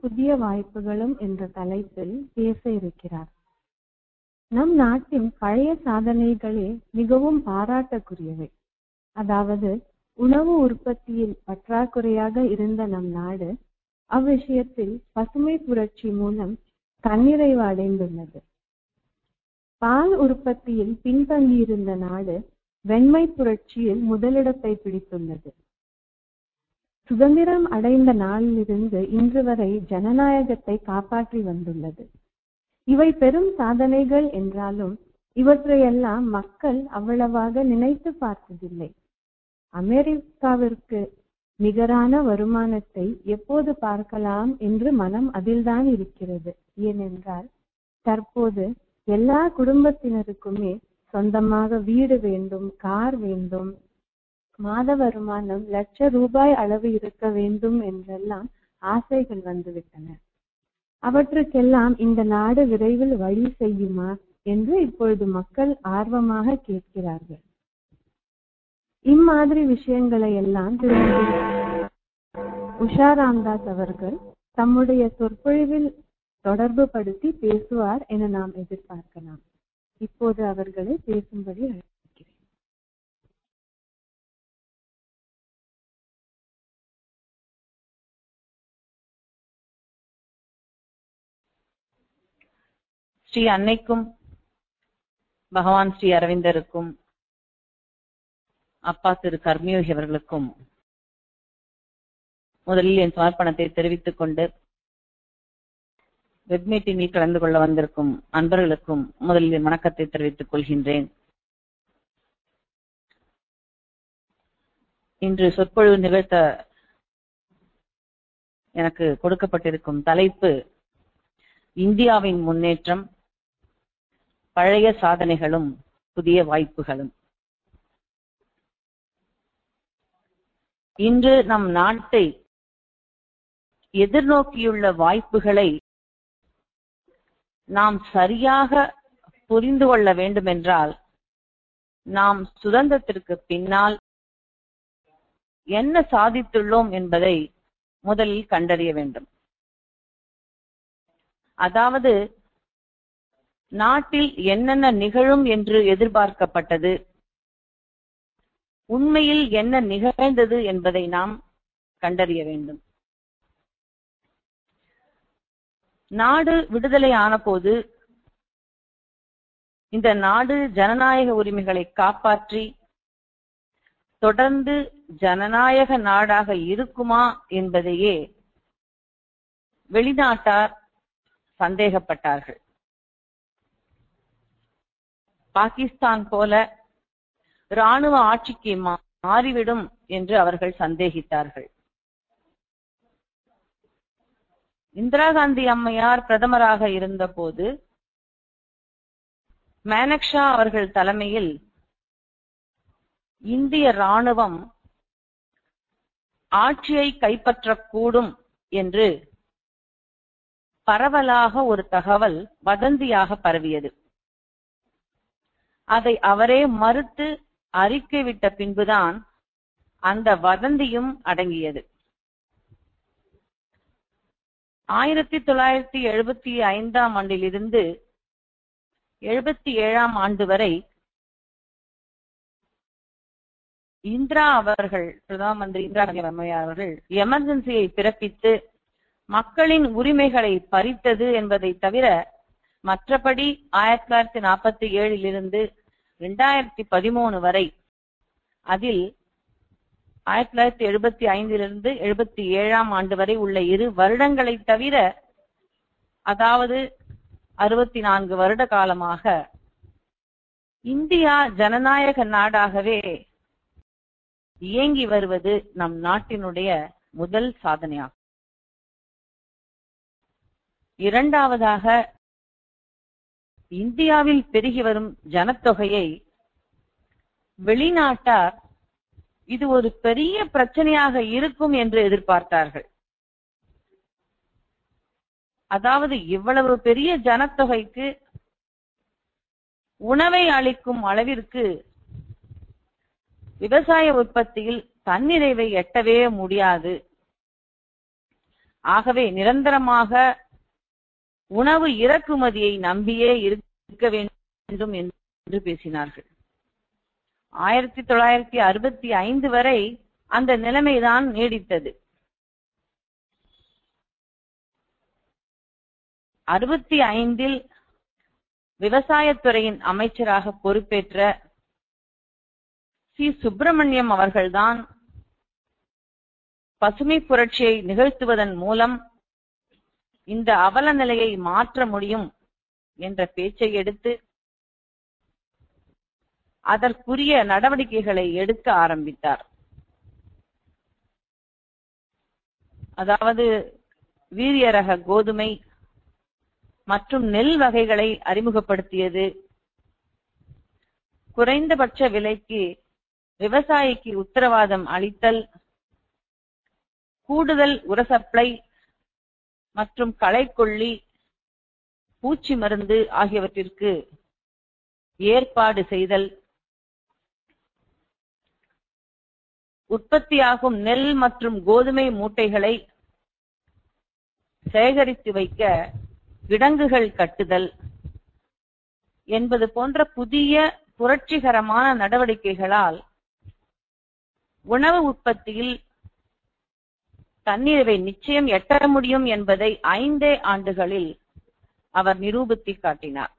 புதிய வாய்ப்புகளும் என்ற தலைப்பில் பேச இருக்கிறார். நம் நாட்டின் பழைய சாதனைகளே மிகவும் பாராட்டக்குரியவை. அதாவது உணவு உற்பத்தியில் பற்றாக்குறையாக இருந்த நம் நாடு அவ்விஷயத்தில் பசுமை புரட்சி மூலம் தன்னிறைவு அடைந்துள்ளது. பால் உற்பத்தியில் பின்தங்கியிருந்த நாடு வெண்மை புரட்சியில் முதலிடத்தை பிடித்துள்ளது. சுதந்திரம் அடைந்த நாளிலிருந்து இன்று வரை ஜனநாயகத்தை காப்பாற்றி வந்துள்ளது. இவை பெரும் சாதனைகள் என்றாலும் இவற்றையெல்லாம் மக்கள் அவ்வளவாக நினைத்து பார்த்ததில்லை. அமெரிக்காவிற்கு நிகரான வருமானத்தை எப்போது பார்க்கலாம் என்று மனம் அதில்தான் இருக்கிறது. ஏனென்றால் தற்போது எல்லா குடும்பத்தினருக்குமே சொந்தமாக வீடு வேண்டும், கார் வேண்டும், மாத வருமானம் ₹1,00,000 அளவு இருக்க வேண்டும் என்றெல்லாம் ஆசைகள் வந்துவிட்டன. அவற்றுக்கெல்லாம் இந்த நாடு விரைவில் வழி செய்யுமா என்று இப்பொழுது மக்கள் ஆர்வமாக கேட்கிறார்கள். இம்மாதிரி விஷயங்களை எல்லாம் உஷா ராமதாஸ் அவர்கள் தம்முடைய சொற்பொழிவில் தொடர்பு படுத்தி பேசுவார் என நாம் எதிர்பார்க்கலாம். இப்போது அவர்களை பேசும்படி அழைக்கிறேன். ஸ்ரீ அன்னைக்கும் பகவான் ஸ்ரீ அரவிந்தருக்கும் அப்பா திரு கர்மயோகி அவர்களுக்கும் முதலில் என் சமர்ப்பணத்தை தெரிவித்துக் கொண்டு வெப் மீட்டிங்கில் கலந்து கொள்ள வந்திருக்கும் அன்பர்களுக்கும் முதலில் வணக்கத்தை தெரிவித்துக் கொள்கின்றேன். இன்று சொற்பொழிவு நிகழ்த்த எனக்கு கொடுக்கப்பட்டிருக்கும் தலைப்பு இந்தியாவின் முன்னேற்றம், பழைய சாதனைகளும் புதிய வாய்ப்புகளும். இன்று நம் நாட்டை எதிர்நோக்கியுள்ள வாய்ப்புகளை நாம் சரியாக புரிந்து கொள்ள வேண்டுமென்றால் நாம் சுதந்திரத்திற்கு பின்னால் என்ன சாதித்துள்ளோம் என்பதை முதலில் கண்டறிய வேண்டும். அதாவது நாட்டில் என்னென்ன நிகழும் என்று எதிர்பார்க்கப்பட்டது, உண்மையில் என்ன நிகழ்ந்தது என்பதை நாம் கண்டறிய வேண்டும். நாடு விடுதலை ஆன போது இந்த நாடு ஜனநாயக உரிமைகளை காப்பாற்றி தொடர்ந்து ஜனநாயக நாடாக இருக்குமா என்பதையே வெளிநாட்டார் சந்தேகப்பட்டார்கள். பாகிஸ்தான் போல இராணுவ ஆட்சிக்கு மாறிவிடும் என்று அவர்கள் சந்தேகித்தார்கள். இந்திரா காந்தி அம்மையார் பிரதமராக இருந்த போது மானக்ஷா அவர்கள் தலைமையில் இந்திய இராணுவம் ஆட்சியை கைப்பற்றக்கூடும் என்று பரவலாக ஒரு தகவல் வதந்தியாக பரவியது. அதை அவரே மறுத்து அறிக்கை விட்ட பின்புதான் அந்த வதந்தியும் அடங்கியது. 1975 ஆண்டிலிருந்து 77 ஆண்டு வரை இந்திரா அவர்கள், பிரதம மந்திரி இந்திரா காந்தி அம்மையார் அவர்கள் எமர்ஜென்சியை பிறப்பித்து மக்களின் உரிமைகளை பறித்தது என்பதை தவிர மற்றபடி 1947 2013 வரை, அதில் 1975 77 ஆண்டு வரை உள்ள 2 வருடங்களை தவிர, அதாவது 64 வருட காலமாக இந்தியா ஜனநாயக நாடாகவே இயங்கி வருவது நம் நாட்டினுடைய முதல் சாதனையாகும். இரண்டாவதாக, இந்தியாவில் பெருகி வரும் ஜனத்தொகையை வெளிநாட்டார் இது ஒரு பெரிய பிரச்சனையாக இருக்கும் என்று எதிர்பார்த்தார்கள். அதாவது இவ்வளவு பெரிய ஜனத்தொகைக்கு உணவை அளிக்கும் அளவிற்கு விவசாய உற்பத்தியில் தன்னிறைவை எட்டவே முடியாது. ஆகவே நிரந்தரமாக உணவு இறக்குமதியை நம்பியே இருக்க வேண்டும் என்று பேசினார்கள். 1965 வரை அந்த நிலைமைதான் நீடித்தது. 65 விவசாயத்துறையின் அமைச்சராக பொறுப்பேற்ற சி. சுப்பிரமணியம் அவர்கள்தான் பசுமை புரட்சியை நிகழ்த்துவதன் மூலம் இந்த அவல நிலையை மாற்ற முடியும் என்ற பேச்சை எடுத்து அதற்குரிய நடவடிக்கைகளை எடுக்க ஆரம்பித்தார். அதாவது வீரிய ரக கோதுமை மற்றும் நெல் வகைகளை அறிமுகப்படுத்தியது, குறைந்தபட்ச விலைக்கு விவசாயிக்கு உத்தரவாதம் அளித்தல், கூடுதல் உர சப்ளை மற்றும் களைக்கொல்லி, பூச்சி மருந்து ஆகியவற்றிற்கு ஏற்பாடு செய்தல், உற்பத்தியாகும் நெல் மற்றும் கோதுமை மூட்டைகளை சேகரித்து வைக்க கிடங்குகள் கட்டுதல் என்பது போன்ற புதிய புரட்சிகரமான நடவடிக்கைகளால் உணவு உற்பத்தியில் தன்னிறைவை நிச்சயம் எட்ட முடியும் என்பதை 5 ஆண்டுகளில் அவர் நிரூபித்து காட்டினார்.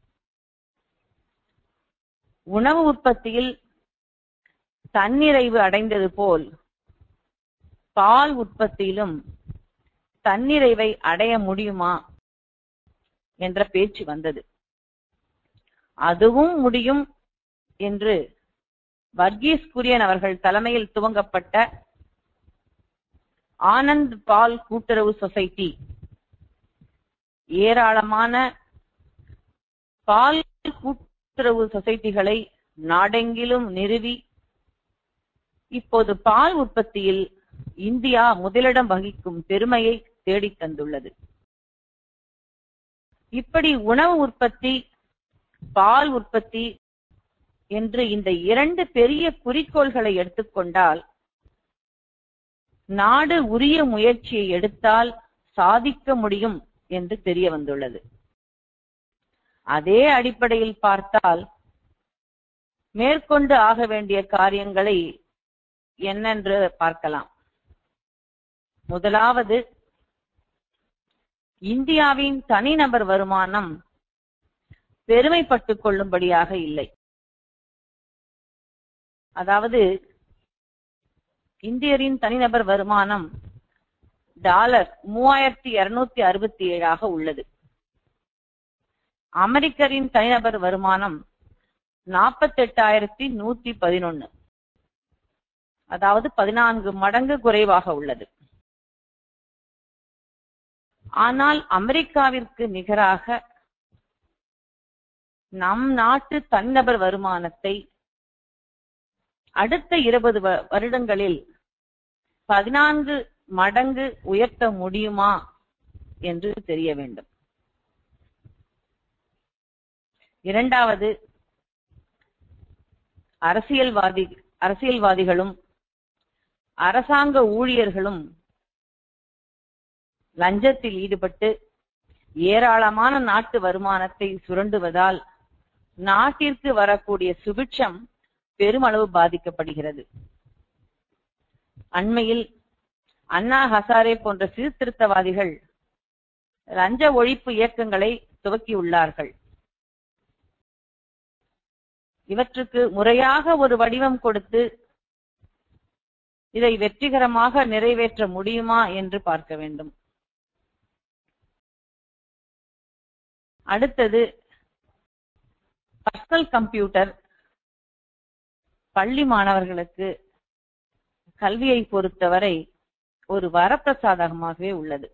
உணவு உற்பத்தியில் தன்னிறைவு அடைந்தது போல் பால் உற்பத்தியிலும் தன்னிறைவை அடைய முடியுமா என்ற பேச்சு வந்தது. அதுவும் முடியும் என்று வர்கீஸ் குரியன் அவர்கள் தலைமையில் துவங்கப்பட்ட ஆனந்த் பால் கூட்டுறவு சொசைட்டி ஏராளமான பால் கூட்டுறவு சொசைட்டிகளை நாடெங்கிலும் நிறுவி இப்போது பால் உற்பத்தியில் இந்தியா முதலிடம் வகிக்கும் பெருமையை தேடித் தந்துள்ளது. இப்படி உணவு உற்பத்தி, பால் உற்பத்தி என்று இந்த 2 பெரிய குறிக்கோள்களை எடுத்துக்கொண்டால் நாடு உரிய முயற்சியை எடுத்தால் சாதிக்க முடியும் என்று தெரிய வந்துள்ளது. அதே அடிப்படையில் பார்த்தால் மேற்கொண்டு ஆக வேண்டிய காரியங்களை என்னென்று பார்க்கலாம். முதலாவது, இந்தியாவின் தனிநபர் வருமானம் பெருமைப்பட்டுக் கொள்ளும்படியாக இல்லை. அதாவது இந்தியரின் தனிநபர் வருமானம் $3267 உள்ளது. அமெரிக்கரின் தனிநபர் வருமானம் 48,111, அதாவது 14 மடங்கு குறைவாக உள்ளது. ஆனால் அமெரிக்காவிற்கு நிகராக நம் நாட்டு தனிநபர் வருமானத்தை அடுத்த 20 வருடங்களில் 14 மடங்கு உயர்த்த முடியுமா என்று தெரிய வேண்டும். இரண்டாவது, அரசியல்வாதிகளும் அரசாங்க ஊழியர்களும் லஞ்சத்தில் ஈடுபட்டு ஏராளமான நாட்டு வருமானத்தை சுரண்டுவதால் நாட்டிற்கு வரக்கூடிய சுபிட்சம் பெருமளவு பாதிக்கப்படுகிறது. அண்மையில் அண்ணா ஹசாரே போன்ற சீர்திருத்தவாதிகள் லஞ்ச ஒழிப்பு இயக்கங்களை துவக்கியுள்ளார்கள். இவற்றுக்கு முறையாக ஒரு வடிவம் கொடுத்து இதை வெற்றிகரமாக நிறைவேற்ற முடியுமா என்று பார்க்க வேண்டும். அடுத்தது, பர்சனல் கம்ப்யூட்டர் பள்ளி மாணவர்களுக்கு கல்வியை பொறுத்தவரை ஒரு வரப்பிரசாதமாகவே உள்ளது.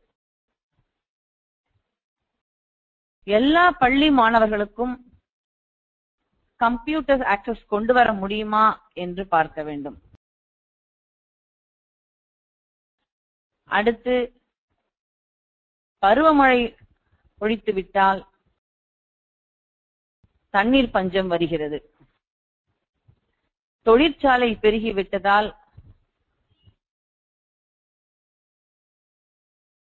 எல்லா பள்ளி மாணவர்களுக்கும் கம்ப்யூட்டர் ஆக்சஸ் கொண்டு வர முடியுமா என்று பார்க்க வேண்டும். அடுத்து, பருவமழை பொழித்துவிட்டால் தண்ணீர் பஞ்சம் வருகிறது. தொழிற்சாலை பெருகிவிட்டதால்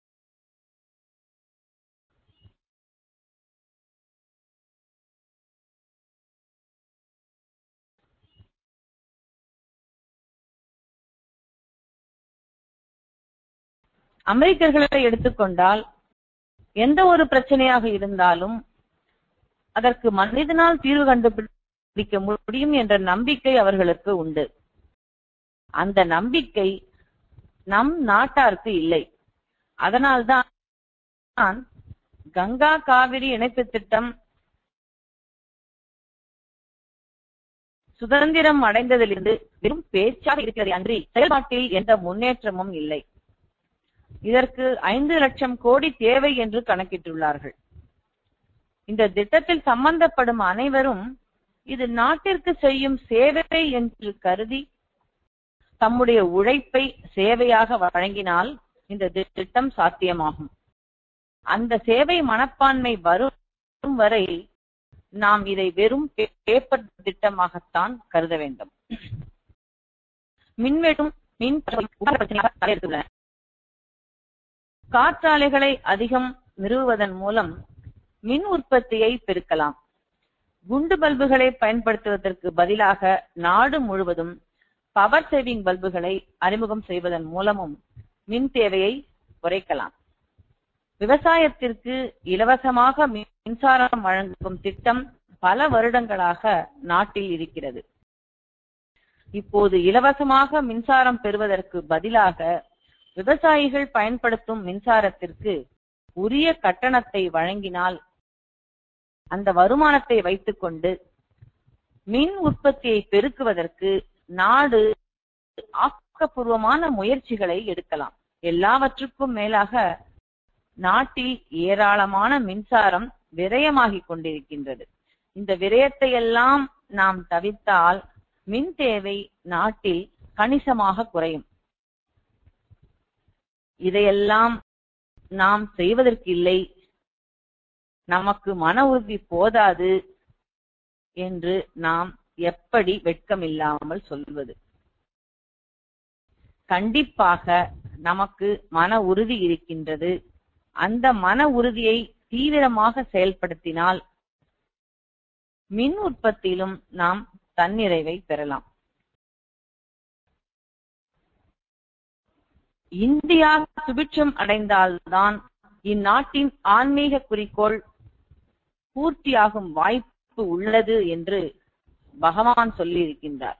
அமெரிக்கர்களை எடுத்துக்கொண்டால் எந்த ஒரு பிரச்சனையாக இருந்தாலும் அதற்கு மனிதனால் தீர்வு கண்டுபிடிக்க முடியும் என்ற நம்பிக்கை அவர்களுக்கு உண்டு. அந்த நம்பிக்கை நம் நாட்டாருக்கு இல்லை. அதனால்தான் கங்கா காவிரி இணைப்பு திட்டம் சுதந்திரம் அடைந்ததிலிருந்து வெறும் பேச்சாக இருக்கிறது அன்றி செயல்பாட்டில் எந்த முன்னேற்றமும் இல்லை. இதற்கு 5 லட்சம் கோடி தேவை என்று கணக்கிட்டுள்ளார்கள். இந்த திட்டத்தில் சம்பந்தப்படும் அனைவரும் இது நாட்டிற்கு செய்யும் சேவை என்று கருதி தம்முடைய உழைப்பை சேவையாக வழங்கினால் இந்த திட்டம் சாத்தியமாகும். அந்த சேவை மனப்பான்மை வரும் வரை நாம் இதை வெறும் பேப்பர் திட்டமாகத்தான் கருத வேண்டும். மின்வெட்டும் மின் பிரச்சனையாக காற்றாலைகளை அதிகம் நிறுவுவதன் மூலம் மின் உற்பத்தியை பெருக்கலாம். குண்டு பல்புகளை பயன்படுத்துவதற்கு பதிலாக நாடு முழுவதும் பவர் சேவிங் பல்புகளை அறிமுகம் செய்வதன் மூலமும் மின் தேவையை குறைக்கலாம். விவசாயத்திற்கு இலவசமாக மின்சாரம் வழங்கும் திட்டம் பல வருடங்களாக நாட்டில் இருக்கிறது. இப்போது இலவசமாக மின்சாரம் பெறுவதற்கு பதிலாக விவசாயிகள் பயன்படுத்தும் மின்சாரத்திற்கு உரிய கட்டணத்தை வழங்கினால் அந்த வருமானத்தை வைத்துக் கொண்டு மின் உற்பத்தியை பெருக்குவதற்கு நாடு ஆக்கப்பூர்வமான முயற்சிகளை எடுக்கலாம். எல்லாவற்றுக்கும் மேலாக நாட்டில் ஏராளமான மின்சாரம் விரயமாகிக் கொண்டிருக்கின்றது. இந்த விரயத்தை எல்லாம் நாம் தவிர்த்தால் மின் தேவை நாட்டில் கணிசமாக குறையும். இதையெல்லாம் நாம் செய்வதற்கில்லை, நமக்கு மன உறுதி போதாது என்று நாம் எப்படி வெட்கமில்லாமல் சொல்வது? கண்டிப்பாக நமக்கு மன உறுதி இருக்கின்றது. அந்த மன உறுதியை தீவிரமாக செயல்படுத்தினால் மின் உற்பத்தியிலும் நாம் தன்னிறைவை பெறலாம். இந்தியா சுபிட்சம் அடைந்தால்தான் இந்நாட்டின் ஆன்மீக குறிக்கோள் பூர்த்தியாகும் வாய்ப்பு உள்ளது என்று பகவான் சொல்லி இருக்கின்றார்.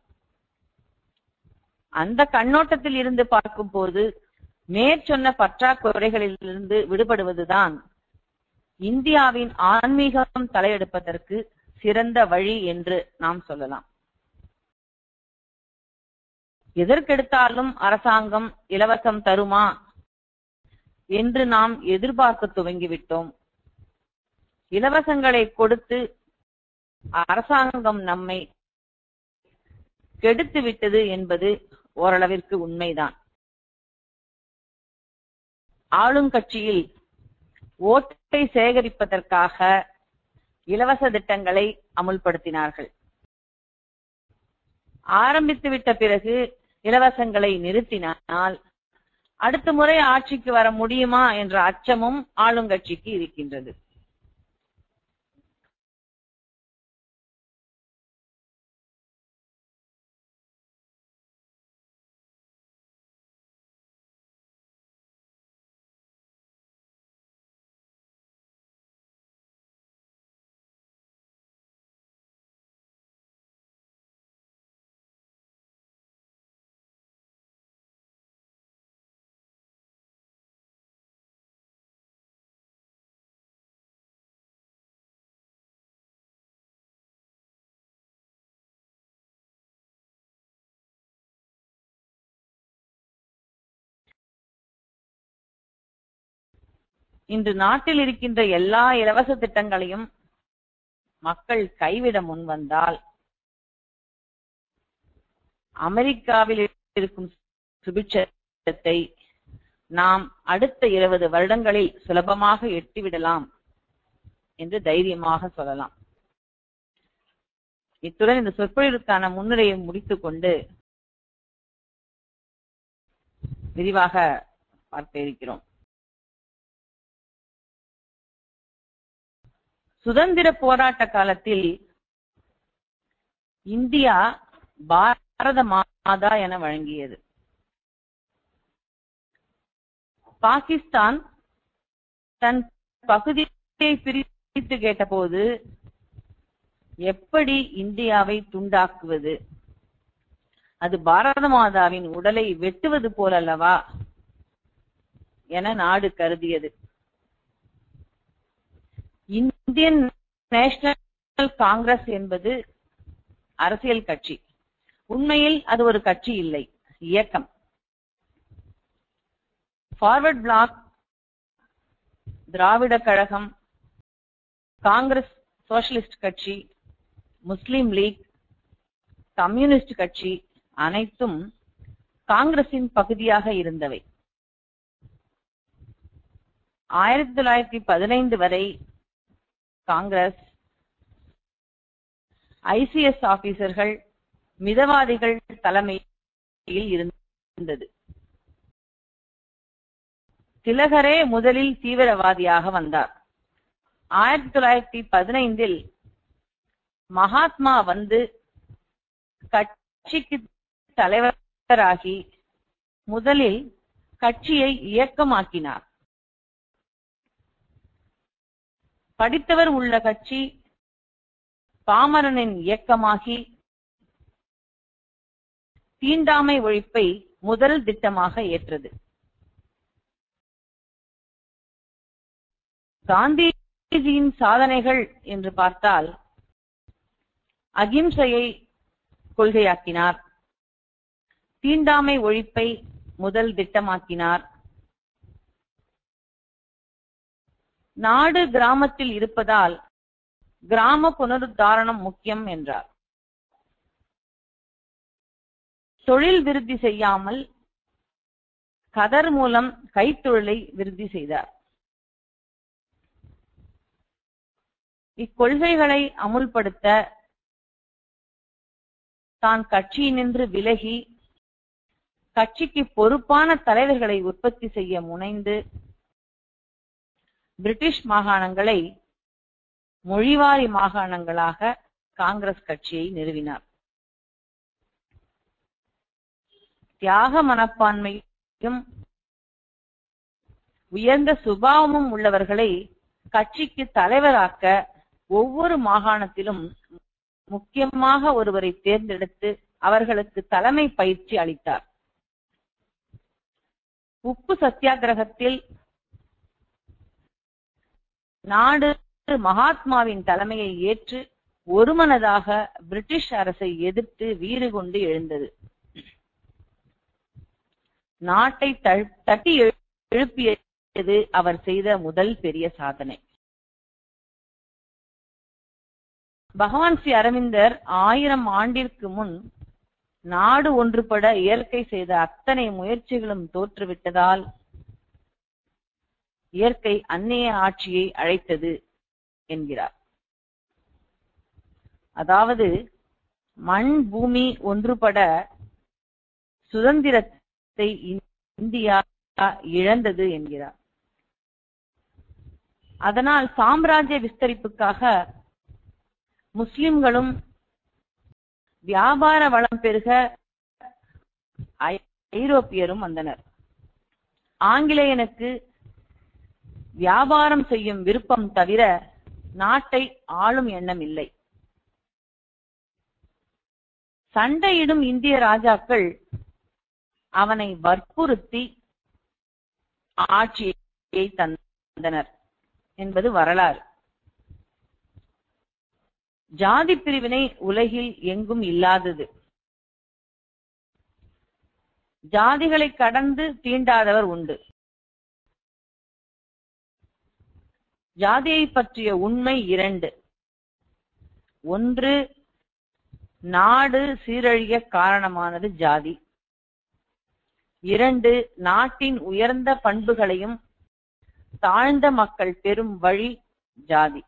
அந்த கண்ணோட்டத்தில் இருந்து பார்க்கும் போது மேற்சொன்ன பற்றாக்குறைகளிலிருந்து விடுபடுவதுதான் இந்தியாவின் ஆன்மீகம் தலையெடுப்பதற்கு சிறந்த வழி என்று நாம் சொல்லலாம். எதற்கெடுத்தாலும் அரசாங்கம் இலவசம் தருமா என்று நாம் எதிர்பார்க்க துவங்கிவிட்டோம். இலவசங்களை கொடுத்து அரசாங்கம் நம்மை கெடுத்து விட்டது என்பது ஓரளவிற்கு உண்மைதான். ஆளுங்கட்சியில் ஓட்டை சேகரிப்பதற்காக இலவச திட்டங்களை அமுல்படுத்தினார்கள். ஆரம்பித்துவிட்ட பிறகு இலவசங்களை நிறுத்தினால் அடுத்த முறை ஆட்சிக்கு வர முடியுமா என்ற அச்சமும் ஆளுங்கட்சிக்கு இருக்கின்றது. இன்று நாட்டில் இருக்கின்ற எல்லா இலவச திட்டங்களையும் மக்கள் கைவிட முன்வந்தால் அமெரிக்காவில் இருக்கும் சுபிட்சத்தை நாம் அடுத்த 20 வருடங்களில் சுலபமாக எட்டிவிடலாம் என்று தைரியமாக சொல்லலாம். இத்துடன் இந்த சொற்பொழிவுக்கான முன்னுரையை முடித்துக் கொண்டு விரிவாக பார்க்க இருக்கிறோம். சுதந்திர போராட்ட காலத்தில் இந்தியா பாரத மாதா என வழங்கியது. பாகிஸ்தான் தன் பகுதியை பிரித்து கேட்டபோது எப்படி இந்தியாவை துண்டாக்குவது, அது பாரத மாதாவின் உடலை வெட்டுவது போலல்லவா என நாடு கருதியது. இந்தியன் நேஷனல் காங்கிரஸ் என்பது அரசியல் கட்சி. உண்மையில் அது ஒரு கட்சி இல்லை, இயக்கம். Forward Bloc, Dravida Kazhagam, Congress socialist கட்சி, முஸ்லிம் லீக், கம்யூனிஸ்ட் கட்சி அனைத்தும் காங்கிரசின் பகுதியாக இருந்தவை. 1915 வரை காங்கிரஸ் ICS ஆபீசர்கள் மிதவாதிகள் தலைமையில் இருந்தது. திலகரே முதலில் தீவிரவாதியாக வந்தார். 1915 மகாத்மா வந்து கட்சிக்கு தலைவராகி முதலில் கட்சியை இயக்கமாக்கினார். படித்தவர் உள்ள கட்சி பாமரனின் இயக்கமாகி தீண்டாமை ஒழிப்பை முதல் திட்டமாக ஏற்றது. காந்திஜியின் சாதனைகள் என்று பார்த்தால், அகிம்சையை கொள்கையாக்கினார், தீண்டாமை ஒழிப்பை முதல் திட்டமாக்கினார், நாடு கிராமத்தில் இருப்பதால் கிராம புனருத்தாரணம் முக்கியம் என்றார். தொழில் விருத்தி செய்யாமல் கதர் மூலம் கைத்தொழிலை விருத்தி செய்தார். இக்கொள்கைகளை அமுல்படுத்த தான் கட்சியினின்று விலகி கட்சிக்கு பொறுப்பான தலைவர்களை உற்பத்தி செய்ய முனைந்து பிரிட்டிஷ் மாகாணங்களை மொழிவாரி மாகாணங்களாக காங்கிரஸ் கட்சியை நிறுவினார். தியாக மனப்பான்மையும் உயர்ந்த சுபாவமும் உள்ளவர்களை கட்சிக்கு தலைவராக்க ஒவ்வொரு மாகாணத்திலும் முக்கியமாக ஒருவரை தேர்ந்தெடுத்து அவர்களுக்கு தலைமை பயிற்சி அளித்தார். உப்பு சத்தியாகிரகத்தில் நாடு மகாத்மாவின் தலைமையை ஏற்று ஒருமனதாக பிரிட்டிஷ் அரசை எதிர்த்து வீறு கொண்டு எழுந்தது. நாட்டை தட்டி எழுப்பியது அவர் செய்த முதல் பெரிய சாதனை. பகவான் ஸ்ரீ அரவிந்தர் 1000 ஆண்டிற்கு முன் நாடு ஒன்றுபட இயற்கை செய்த அத்தனை முயற்சிகளும் தோற்றுவிட்டதால் இயற்கை அந்நிய ஆட்சியை அழைத்தது என்கிறார். அதாவது மண் பூமி ஒன்றுபட சுதந்திரத்தை இந்தியா இழந்தது என்கிறார். அதனால் சாம்ராஜ்ய விஸ்தரிப்புக்காக முஸ்லிம்களும் வியாபார வளம் பெருக ஐரோப்பியரும் வந்தனர். ஆங்கிலேயனுக்கு வியாபாரம் செய்யும் விருப்பம் தவிர நாட்டை ஆளும் எண்ணம் இல்லை. சண்டையிடும் இந்திய ராஜாக்கள் அவனை வற்புறுத்தி ஆட்சியை தந்தனர் என்பது வரலாறு. ஜாதி பிரிவினை உலகில் எங்கும் இல்லாதது. ஜாதிகளை கடந்து தீண்டாதவர் உண்டு. ஜாதியை பற்றிய உண்மை 2. ஒன்று, நாடு சீரழிய காரணமானது ஜாதி. 2, நாட்டின் உயர்ந்த பண்புகளையும் தாழ்ந்த மக்கள் பெறும் வழி ஜாதி.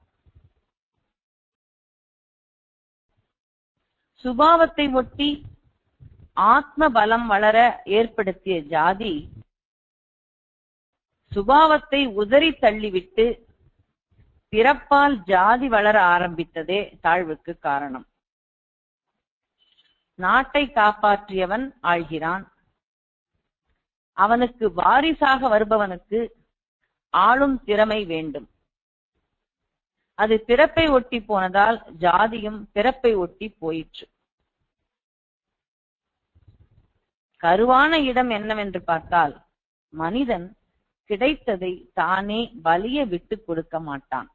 சுபாவத்தை ஒட்டி ஆத்ம பலம் வளர ஏற்படுத்திய ஜாதி சுபாவத்தை உதறி தள்ளிவிட்டு பிறப்பால் ஜாதி வளர ஆரம்பித்ததே தாழ்வுக்கு காரணம். நாட்டை காப்பாற்றியவன் ஆழ்கிறான், அவனுக்கு வாரிசாக வருபவனுக்கு ஆளும் திறமை வேண்டும். அது பிறப்பை ஒட்டி போனதால் ஜாதியும் பிறப்பை ஒட்டி போயிற்று. கருவான இடம் என்னவென்று பார்த்தால், மனிதன் கிடைத்ததை தானே வலிய விட்டு கொடுக்க மாட்டான்.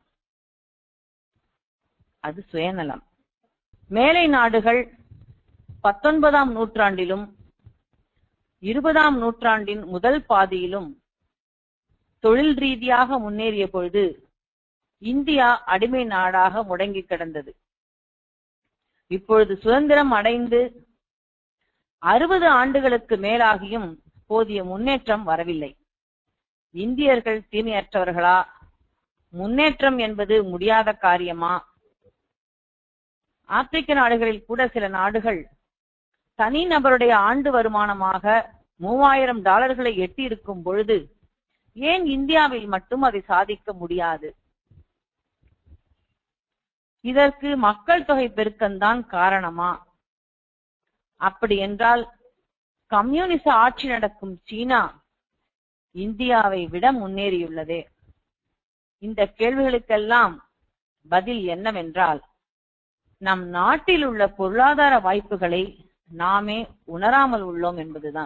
அது சுயநலம். மேலை நாடுகள் 19ஆம் நூற்றாண்டிலும் 20ஆம் நூற்றாண்டின் முதல் பாதியிலும் தொழில் ரீதியாக முன்னேறிய பொழுது இந்தியா அடிமை நாடாக முடங்கி கிடந்தது. இப்பொழுது சுதந்திரம் அடைந்து 60 ஆண்டுகளுக்கு மேலாகியும் போதிய முன்னேற்றம் வரவில்லை. இந்தியர்கள் தீமையற்றவர்களா? முன்னேற்றம் என்பது முடியாத காரியமா? ஆப்பிரிக்க நாடுகளில் கூட சில நாடுகள் தனிநபருடைய ஆண்டு வருமானமாக $3000 எட்டி இருக்கும் பொழுது ஏன் இந்தியாவில் மட்டும் அதை சாதிக்க முடியாது? இதற்கு மக்கள் தொகை பெருக்கம்தான் காரணமா? அப்படி என்றால் கம்யூனிச ஆட்சி நடக்கும் சீனா இந்தியாவை விட முன்னேறியுள்ளதே. இந்த கேள்விகளுக்கெல்லாம் பதில் என்னவென்றால், நம் நாட்டில் உள்ள பொருளாதார வாய்ப்புகளை நாமே உணராமல் உள்ளோம் என்பதுதான்.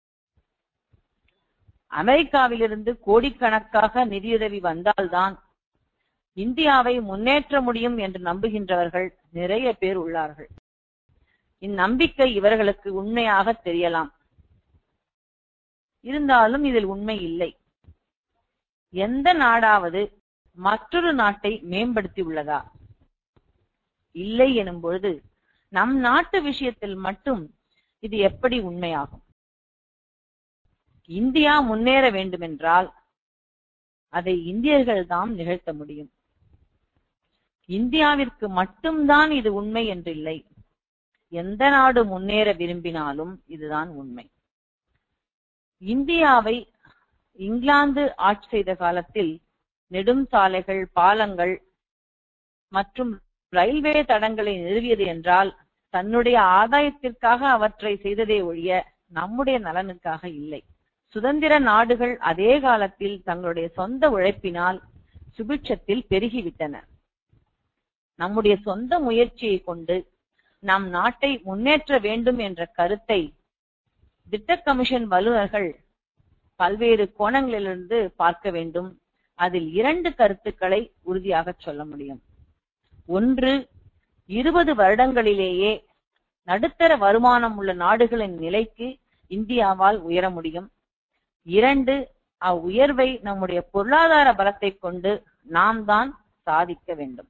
அமெரிக்காவிலிருந்து கோடிக்கணக்காக நிதியுதவி வந்தால்தான் இந்தியாவை முன்னேற்ற முடியும் என்று நம்புகின்றவர்கள் நிறைய பேர் உள்ளார்கள். இந்நம்பிக்கை இவர்களுக்கு உண்மையாக தெரியலாம். இருந்தாலும் இதில் உண்மை இல்லை. எந்த நாடாவது மற்றொரு நாட்டை மேம்படுத்தி உள்ளதா? இல்லை எனும் பொழுது நம் நாட்டு விஷயத்தில் மட்டும் இது எப்படி உண்மையாகும்? இந்தியா முன்னேற வேண்டுமென்றால் அதை இந்தியர்கள் தான் நிகழ்த்த முடியும். இந்தியாவிற்கு மட்டும்தான் இது உண்மை என்றில்லை. எந்த நாடு முன்னேற விரும்பினாலும் இதுதான் உண்மை. இந்தியாவை இங்கிலாந்து ஆட்சி செய்த காலத்தில் நெடும் சாலைகள், பாலங்கள் மற்றும் ரயில்வே தடங்களை நிறுவியது என்றால் தன்னுடைய ஆதாயத்திற்காக அவற்றை செய்ததே ஒழிய நம்முடைய நலனுக்காக இல்லை. சுதந்திர நாடுகள் அதே காலத்தில் தங்களுடைய சொந்த உழைப்பினால் சுபிட்சத்தில் பெருகிவிட்டன. நம்முடைய சொந்த முயற்சியை கொண்டு நம் நாட்டை முன்னேற்ற வேண்டும் என்ற கருத்தை திட்ட கமிஷன் வல்லுநர்கள் பல்வேறு கோணங்களிலிருந்து பார்க்க வேண்டும். அதில் 2 கருத்துக்களை உறுதியாக சொல்ல முடியும். ஒன்று, 20 வருடங்களிலேயே நடுத்தர வருமானம் உள்ள நாடுகளின் நிலைக்கு இந்தியாவால் உயர முடியும். 2, அவ்வுயர்வை நம்முடைய பொருளாதார பலத்தை கொண்டு நாம் தான் சாதிக்க வேண்டும்.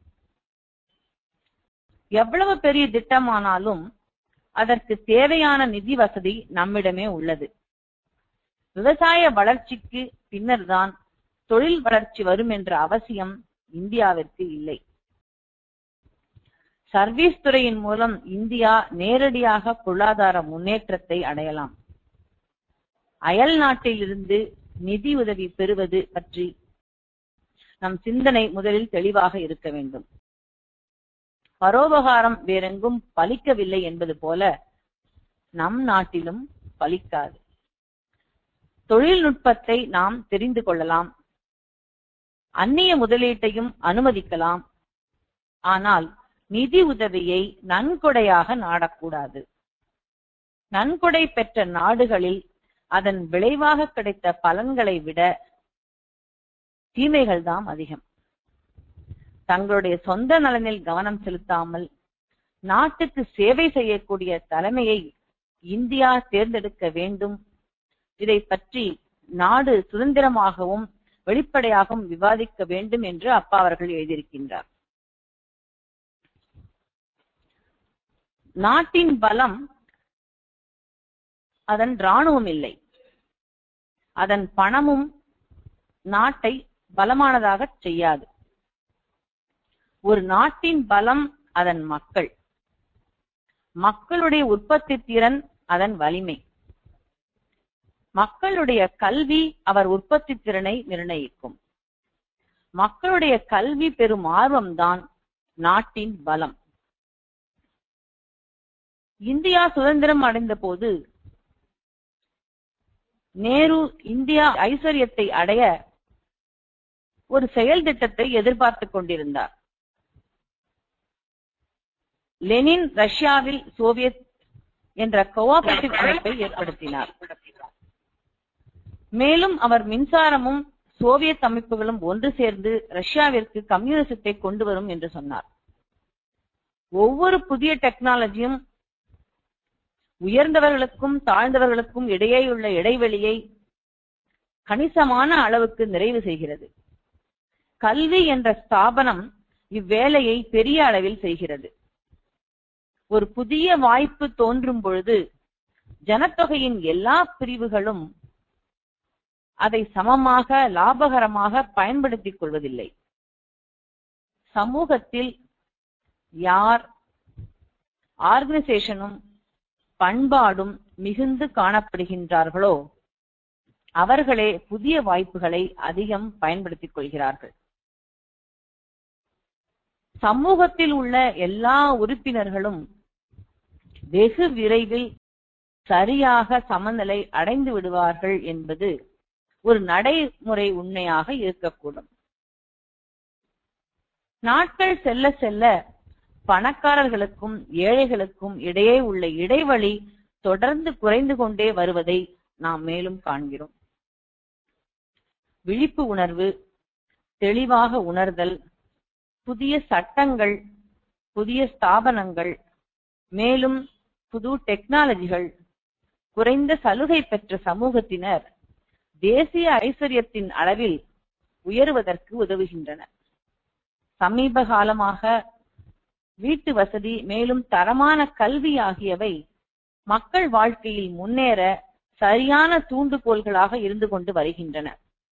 எவ்வளவு பெரிய திட்டமானாலும் அதற்கு தேவையான நிதி வசதி நம்மிடமே உள்ளது. விவசாய வளர்ச்சிக்கு பின்னர் தான் தொழில் வளர்ச்சி வரும் என்ற அவசியம் இந்தியாவிற்கு இல்லை. சர்வீஸ் துறையின் மூலம் இந்தியா நேரடியாக பொருளாதார முன்னேற்றத்தை அடையலாம். அயல் நாட்டிலிருந்து நிதி உதவி பெறுவது பற்றி நம் சிந்தனை முதலில் தெளிவாக இருக்க வேண்டும். பரோபகாரம் வேறெங்கும் பலிக்கவில்லை என்பது போல நம் நாட்டிலும் பலிக்காது. தொழில்நுட்பத்தை நாம் தெரிந்து கொள்ளலாம், அந்நிய முதலீட்டையும் அனுமதிக்கலாம். ஆனால் நிதி உதவியை நன்கொடையாக நாடக்கூடாது. நன்கொடை பெற்ற நாடுகளில் அதன் விளைவாக கிடைத்த பலன்களை விட தீமைகள் தான் அதிகம். தங்களுடைய சொந்த நலனில் கவனம் செலுத்தாமல் நாட்டுக்கு சேவை செய்யக்கூடிய தலைமையை இந்தியா தேர்ந்தெடுக்க வேண்டும். இதை பற்றி நாடு சுதந்திரமாகவும் வெளிப்படையாகவும் விவாதிக்க வேண்டும் என்று அப்பா அவர்கள் எழுதியிருக்கின்றார். நாட்டின் பலம் அதன் இராணுவம் இல்லை, அதன் பணமும் நாட்டை பலமானதாக செய்யாது. ஒரு நாட்டின் பலம் அதன் மக்கள், மக்களுடைய உற்பத்தி திறன் அதன் வலிமை. மக்களுடைய கல்வி அவர் உற்பத்தி திறனை நிர்ணயிக்கும். மக்களுடைய கல்வி பெறும் ஆர்வம்தான் நாட்டின் பலம். இந்தியா சுதந்திரம் அடைந்த போது நேரு இந்தியா ஐஸ்வர்யத்தை அடைய ஒரு செயல் திட்டத்தை எதிர்பார்த்துக் கொண்டிருந்தார். லெனின் ரஷ்யாவில் சோவியத் என்ற கோஆபரேட்டிவ் அமைப்பை ஏற்படுத்தினார். மேலும் அவர் மின்சாரமும் சோவியத் அமைப்புகளும் ஒன்று சேர்ந்து ரஷ்யாவிற்கு கம்யூனிசத்தை கொண்டு வரும் என்று சொன்னார். ஒவ்வொரு புதிய டெக்னாலஜியும் உயர்ந்தவர்களுக்கும் தாழ்ந்தவர்களுக்கும் இடையேயுள்ள இடைவெளியை கணிசமான அளவுக்கு நிறைவு செய்கிறது. கல்வி என்ற ஸ்தாபனம் இவ்வேலையை பெரிய அளவில் செய்கிறது. ஒரு புதிய வாய்ப்பு தோன்றும் பொழுது ஜனத்தொகையின் எல்லா பிரிவுகளும் அதை சமமாக லாபகரமாக பயன்படுத்திக் கொள்வதில்லை. சமூகத்தில் யார் ஆர்கனைசேஷனும் பண்பாடும் மிகுந்து காணப்படுகின்றார்களோ அவர்களே புதிய வாய்ப்புகளை அதிகம் பயன்படுத்திக் கொள்கிறார்கள். சமூகத்தில் உள்ள எல்லா உறுப்பினர்களும் வெகு விரைவில் சரியாக சமநிலை அடைந்து விடுவார்கள் என்பது ஒரு நடைமுறை உண்மையாக இருக்கக்கூடும். நாட்கள் செல்ல செல்ல பணக்காரர்களுக்கும் ஏழைகளுக்கும் இடையே உள்ள இடைவெளி தொடர்ந்து குறைந்து கொண்டே வருவதை நாம் மேலும் காண்கிறோம். விழிப்பு உணர்வு, தெளிவாக உணர்தல், புதிய சட்டங்கள், புதிய ஸ்தாபனங்கள், மேலும் புது டெக்னாலஜிகள், குறைந்த சலுகை பெற்ற சமூகத்தினர் தேசிய ஐஸ்வர்யத்தின் அளவில் உயருவதற்கு உதவுகின்றன. சமீப காலமாக வீட்டு வசதி மேலும் தரமான கல்வி ஆகியவை மக்கள் வாழ்க்கையில் முன்னேற சரியான தூண்டுகோல்களாக இருந்து கொண்டு வருகின்றன.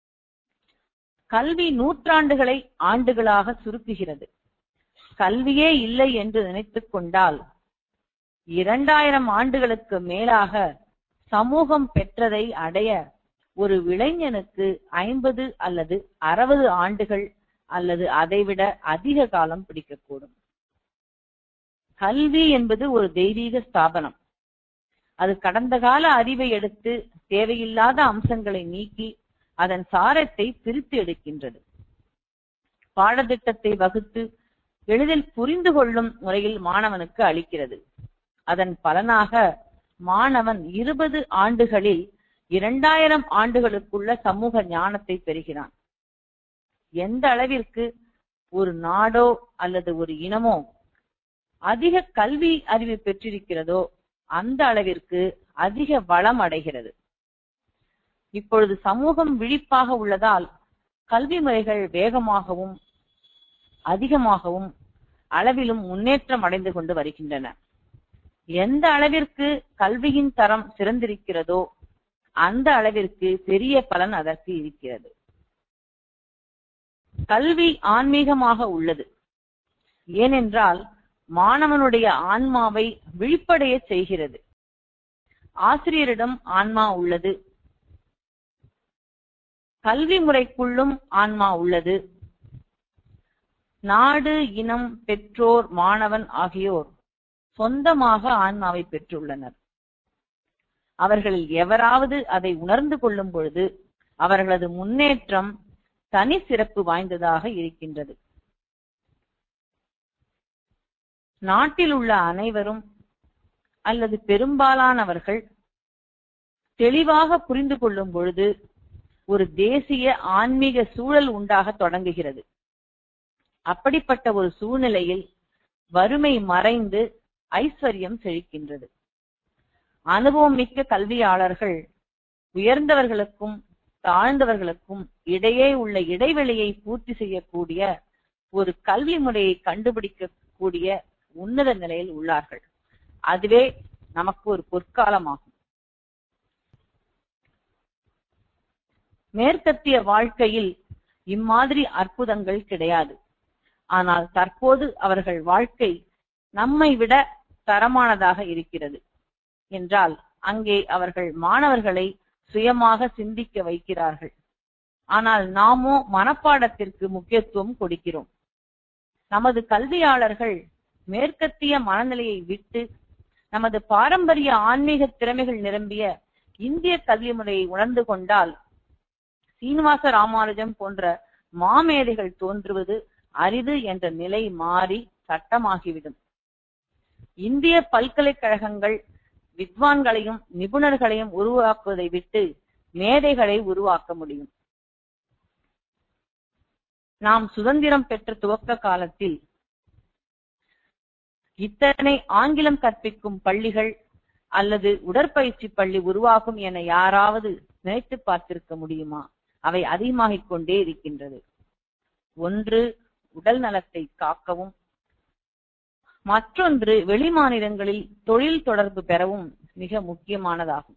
கல்வி நூற்றாண்டுகளை ஆண்டுகளாக சுருக்குகிறது. கல்வியே இல்லை என்று நினைத்துக் கொண்டால் 2000 ஆண்டுகளுக்கு மேலாக சமூகம் பெற்றதை அடைய ஒரு இளைஞனுக்கு 50 அல்லது 60 ஆண்டுகள் அல்லது அதைவிட அதிக காலம் பிடிக்கக்கூடும். கல்வி என்பது ஒரு தெய்வீக ஸ்தாபனம். அது கடந்த கால அறிவை எடுத்து தேவையில்லாத அம்சங்களை நீக்கி அதன் சாரத்தை பிரித்து எடுக்கின்றது. பாடத்திட்டத்தை வகுத்து எளிதில் புரிந்து கொள்ளும் முறையில் மாணவனுக்கு அளிக்கிறது. அதன் பலனாக மாணவன் 20 ஆண்டுகளில் 2000 ஆண்டுகளுக்குள்ள சமூக ஞானத்தை பெறுகிறான். எந்த அளவிற்கு ஒரு நாடோ அல்லது ஒரு இனமோ அதிக கல்வி அறிவு பெற்றிருக்கிறதோ அந்த அளவிற்கு அதிக வளம் அடைகிறது. இப்பொழுது சமூகம் விழிப்பாக உள்ளதால் கல்வி முறைகள் வேகமாகவும் அதிகமாகவும் அளவிலும் முன்னேற்றம் அடைந்து கொண்டு வருகின்றன. எந்த அளவிற்கு கல்வியின் தரம் சிறந்திருக்கிறதோ அந்த அளவிற்கு பெரிய பலன் அதற்கு இருக்கிறது. கல்வி ஆன்மீகமாக உள்ளது. ஏனென்றால் மாணவனுடைய ஆன்மாவை விழிப்படைய செய்கிறது. ஆசிரியரிடம் ஆன்மா உள்ளது, கல்வி முறைக்குள்ளும் ஆன்மா உள்ளது. நாடு, இனம், பெற்றோர், மாணவன் ஆகியோர் சொந்தமாக ஆன்மாவை பெற்றுள்ளனர். அவர்களில் எவராவது அதை உணர்ந்து கொள்ளும் பொழுது அவர்களது முன்னேற்றம் தனி சிறப்பு வாய்ந்ததாக இருக்கின்றது. நாட்டில் உள்ள அனைவரும் அல்லது பெரும்பாலானவர்கள் தெளிவாக புரிந்து கொள்ளும் பொழுது ஒரு தேசிய ஆன்மீக சூழல் உண்டாக தொடங்குகிறது. அப்படிப்பட்ட ஒரு சூழ்நிலையில் வறுமை மறைந்து ஐஸ்வர்யம் செழிக்கின்றது. அனுபவம் மிக்க கல்வியாளர்கள் உயர்ந்தவர்களுக்கும் தாழ்ந்தவர்களுக்கும் இடையே உள்ள இடைவெளியை பூர்த்தி செய்யக்கூடிய ஒரு கல்வி முறையை கண்டுபிடிக்கக்கூடிய உன்னத நிலையில் உள்ளார்கள். அதுவே நமக்கு ஒரு பொற்காலமாகும். மேற்கத்திய வாழ்க்கையில் இம்மாதிரி அற்புதங்கள் கிடையாது. ஆனால் தற்போது அவர்கள் வாழ்க்கை நம்மை விட தரமானதாக இருக்கிறது என்றால் அங்கே அவர்கள் மாணவர்களை சுயமாக சிந்திக்க வைக்கிறார்கள். ஆனால் நாமோ மனப்பாடத்திற்கு முக்கியத்துவம் கொடுக்கிறோம். நமது கல்வியாளர்கள் மேற்கத்திய மனநிலையை விட்டு நமது பாரம்பரிய ஆன்மீக திறமைகள் நிரம்பிய இந்திய கல்வி முறையை உணர்ந்து கொண்டால் சீனிவாச ராமானுஜம் போன்ற மாமேதைகள் தோன்றுவது அரிது என்ற நிலை மாறி சட்டமாகிவிடும். இந்திய பல்கலைக்கழகங்கள் வித்வான்களையும் நிபுணர்களையும் உருவாக்குவதை விட்டு மேதைகளை உருவாக்க முடியும். நாம் சுதந்திரம் பெற்ற துவக்க காலத்தில் இத்தனை ஆங்கிலம் கற்பிக்கும் பள்ளிகள் அல்லது உடற்பயிற்சி பள்ளி உருவாகும் என யாராவது நினைத்து பார்த்திருக்க முடியுமா? அவை அதிகமாகிக் கொண்டே இருக்கின்றது. ஒன்று உடல் நலத்தை காக்கவும், மற்றொன்று வெளிமாநிலங்களில் தொழில் தொடர்பு பெறவும் மிக முக்கியமானதாகும்.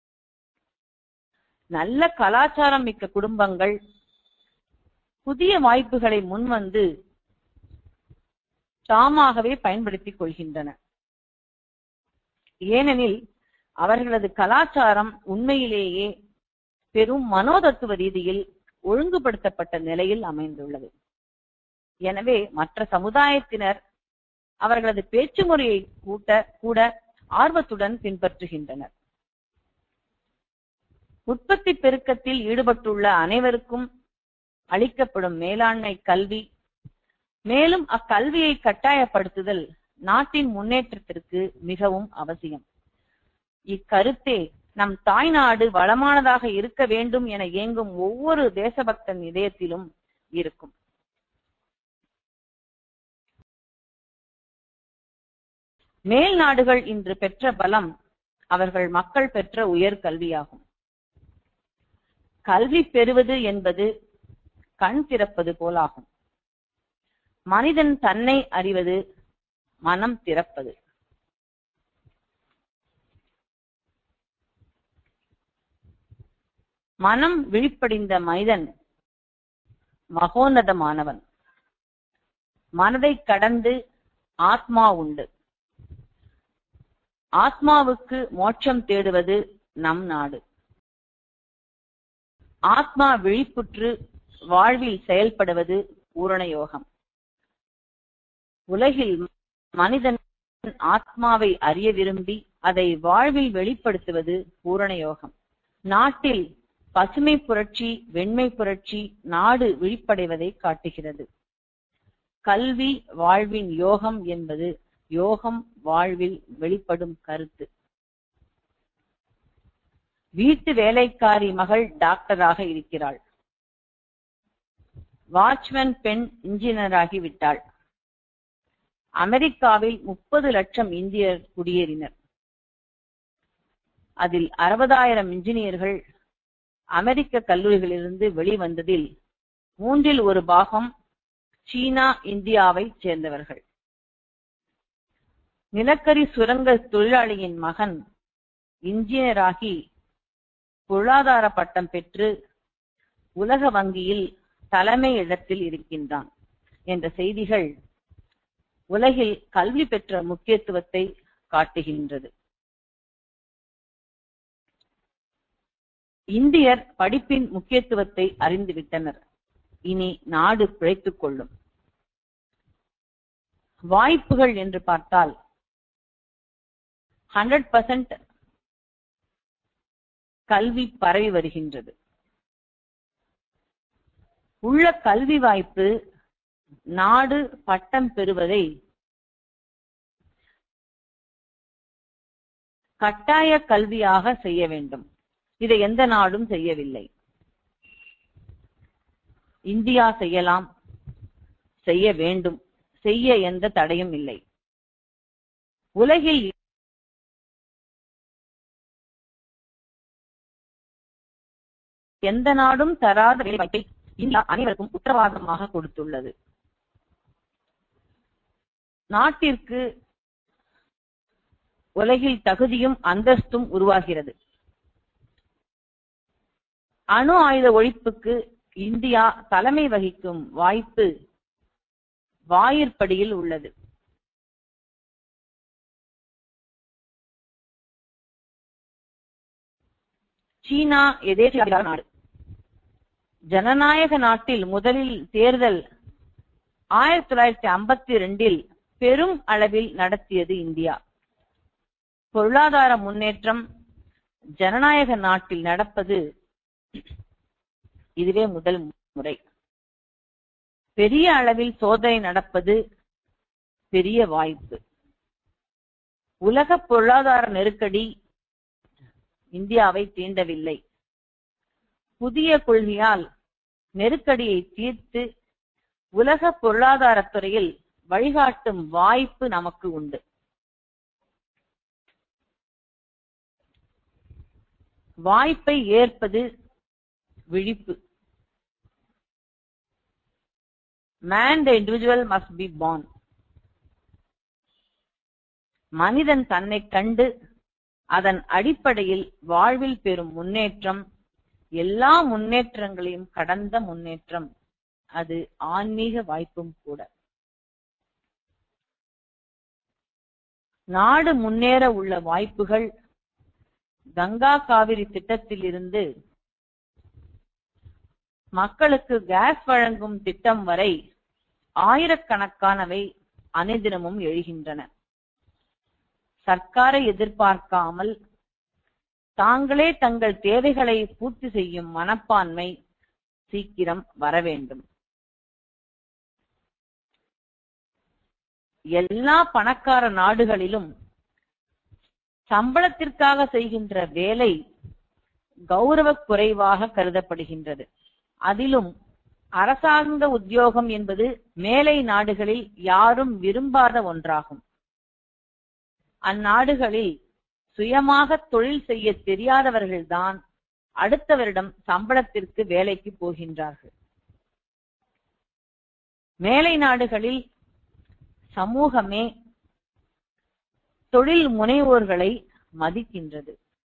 நல்ல கலாச்சாரம் மிக்க குடும்பங்கள் புதிய வாய்ப்புகளை முன்வந்து தாமாகவே பயன்படுத்திக் கொள்கின்றன. ஏனெனில் அவர்களது கலாச்சாரம் உண்மையிலேயே பெரும் மனோதத்துவ ரீதியில் ஒழுங்குபடுத்தப்பட்ட நிலையில் அமைந்துள்ளது. எனவே மற்ற சமுதாயத்தினர் அவர்களது பேச்சு முறையை கூட ஆர்வத்துடன் பின்பற்றுகின்றனர். உற்பத்தி பெருக்கத்தில் ஈடுபட்டுள்ள அனைவருக்கும் அளிக்கப்படும் மேலாண்மை கல்வி, மேலும் அக்கல்வியை கட்டாயப்படுத்துதல் நாட்டின் முன்னேற்றத்திற்கு மிகவும் அவசியம். இக்கருத்தே நம் தாய்நாடு வளமானதாக இருக்க வேண்டும் என ஏங்கும் ஒவ்வொரு தேசபக்தன் இதயத்திலும் இருக்கும். மேல் நாடுகள் இன்று பெற்ற பலம் அவர்கள் மக்கள் பெற்ற உயர் கல்வியாகும். கல்வி பெறுவது என்பது கண் திறப்பது போலாகும். மனிதன் தன்னை அறிவது மனம் திறப்பது. மனம் விழிப்படைந்த மனிதன் மகோன்னதமானவன். மனதை கடந்து ஆத்மா உண்டு. ஆத்மாவுக்கு மோட்சம் தேடுவது நம் நாடு. ஆத்மா விழிப்புற்று வாழ்வில் செயல்படுவது பூரண யோகம். உலகில் மனிதன் ஆத்மாவை அறிய விரும்பி அதை வாழ்வில் வெளிப்படுத்துவது பூரண யோகம். நாட்டில் பசுமை புரட்சி, வெண்மை புரட்சி நாடு விழிப்படைவதை காட்டுகிறது. கல்வி வாழ்வின் யோகம் என்பது யோகம் வாழ்வில் வெளிப்படும் கருத்து. வீட்டு வேலைக்காரி மகள் டாக்டராக இருக்கிறாள். வாட்ச்மேன் பெண் இன்ஜினியராகி விட்டாள். அமெரிக்காவில் 30 லட்சம் இந்தியர் குடியேறினர். அதில் 60,000 இன்ஜினியர்கள் அமெரிக்க கல்லூரிகளிலிருந்து வெளிவந்ததில் 1/3 சீனா, இந்தியாவை சேர்ந்தவர்கள். நிலக்கரி சுரங்க தொழிலாளியின் மகன் இன்ஜினியராகி பொருளாதார பட்டம் பெற்று உலக வங்கியில் தலைமை இடத்தில் இருக்கின்றான் என்ற செய்திகள் உலகில் கல்வி பெற்ற முக்கியத்துவத்தை காட்டுகின்றது. இந்தியர் படிப்பின் முக்கியத்துவத்தை அறிந்துவிட்டனர். இனி நாடு பிழைத்துக் கொள்ளும். வாய்ப்புகள் என்று பார்த்தால் 100% கல்வி பரவி வருகின்றது. உள்ள கல்வி வாய்ப்பு நாடு பட்டம் பெறுவதை கட்டாய கல்வியாக செய்ய வேண்டும். இதை எந்த நாடும் செய்யவில்லை. இந்தியா செய்யலாம், செய்ய வேண்டும், செய்ய எந்த தடையும் இல்லை. உலகில் எந்த நாடும் தராத வேலைவாய்ப்பை இந்தியா அனைவருக்கும் உத்தரவாதமாக கொடுத்துள்ளது. நாட்டிற்கு உலகில் தகுதியும் அந்தஸ்தும் உருவாகிறது. அணு ஆயுத ஒழிப்புக்கு இந்தியா தலைமை வகிக்கும் வாய்ப்பு வாயிற்படியில் உள்ளது. சீனா எதேச்சதிகார நாடு. ஜனநாயக நாட்டில் முதலில் தேர்தல் 1952 பெரும் அளவில் நடத்தியது இந்தியா. பொருளாதார முன்னேற்றம், ஜனநாயக நாட்டில் நடப்பது இதுவே முதல் முறை. பெரிய அளவில் சோதனை நடப்பது பெரிய வாய்ப்பு. உலக பொருளாதார நெருக்கடி இந்தியாவை தீண்டவில்லை. புதிய கொள்கையால் நெருக்கடியை தீர்த்து உலக பொருளாதாரத்துறையில் வழிகாட்டும் வாய்ப்பு நமக்கு உண்டு. வாய்ப்பை ஏற்பது விழிப்பு. Man the individual must be born. மனிதன் தன்னை கண்டு அதன் அடிப்படையில் வாழ்வில் பெறும் முன்னேற்றம் எல்லா முன்னேற்றங்களையும் கடந்த முன்னேற்றம். அது ஆன்மீக வாய்ப்பும் கூட. நாடு முன்னேற உள்ள வாய்ப்புகள் கங்கா காவிரி திட்டத்தில் இருந்து மக்களுக்கு கேஸ் வழங்கும் திட்டம் வரை ஆயிரக்கணக்கானவை அனைதினமும் எழுகின்றன. சர்க்காரை எதிர்பார்க்காமல் தாங்களே தங்கள் தேவைகளை பூர்த்தி செய்யும் மனப்பான்மை சீக்கிரம் வர வேண்டும். எல்லா பணக்கார நாடுகளிலும் சம்பளத்திற்காக செய்கின்ற வேலை கௌரவ குறைவாக கருதப்படுகின்றது. அதிலும் அரசாங்க உத்தியோகம் என்பது மேலை நாடுகளில் யாரும் விரும்பாத ஒன்றாகும். அந்நாடுகளில் சுயமாக தொழில் செய்ய தெரியாதவர்கள்தான் அடுத்தவரிடம் சம்பளத்திற்கு வேலைக்கு போகின்றார்கள். மேலை நாடுகளில் சமூகமே தொழில் முனைவோர்களை மதிக்கின்றது.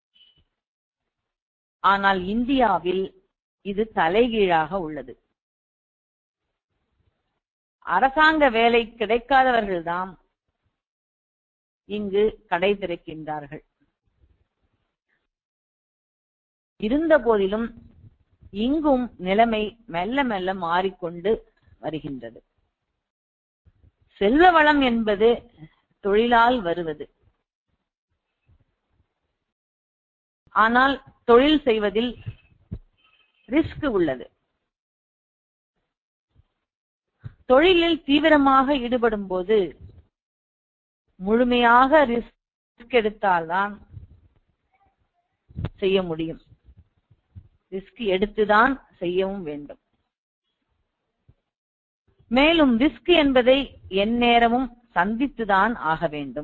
ஆனால் இந்தியாவில் இது தலைகீழாக உள்ளது. அரசாங்க வேலை கிடைக்காதவர்கள்தான் இங்கு கடை திறக்கின்றார்கள். இருந்த போதிலும் இங்கும் நிலைமை மெல்ல மெல்ல மாறிக்கொண்டு வருகின்றது. செல்வ வளம் என்பது தொழிலால் வருவது. ஆனால் தொழில் செய்வதில் ரிஸ்க் உள்ளது. தொழிலில் தீவிரமாக ஈடுபடும் போது முழுமையாக ரிஸ்க் எடுத்தால்தான் செய்ய முடியும். ரிஸ்க் எடுத்துதான் செய்யவும் வேண்டும். மேலும் ரிஸ்க் என்பதை எந்நேரமும் சந்தித்துதான் ஆக வேண்டும்.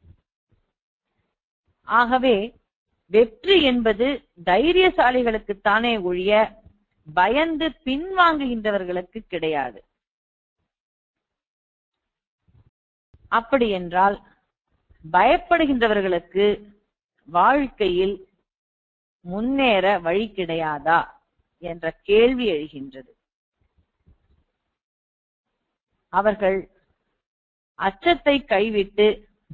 ஆகவே வெற்றி என்பது தைரியசாலிகளுக்குத்தானே ஒழிய பயந்து பின்வாங்குகின்றவர்களுக்கு கிடையாது. அப்படி என்றால் பயப்படுகின்றவர்களுக்கு வாழ்க்கையில் முன்னேற வழி கிடையாதா என்ற கேள்வி எழுகின்றது. அவர்கள் அச்சத்தை கைவிட்டு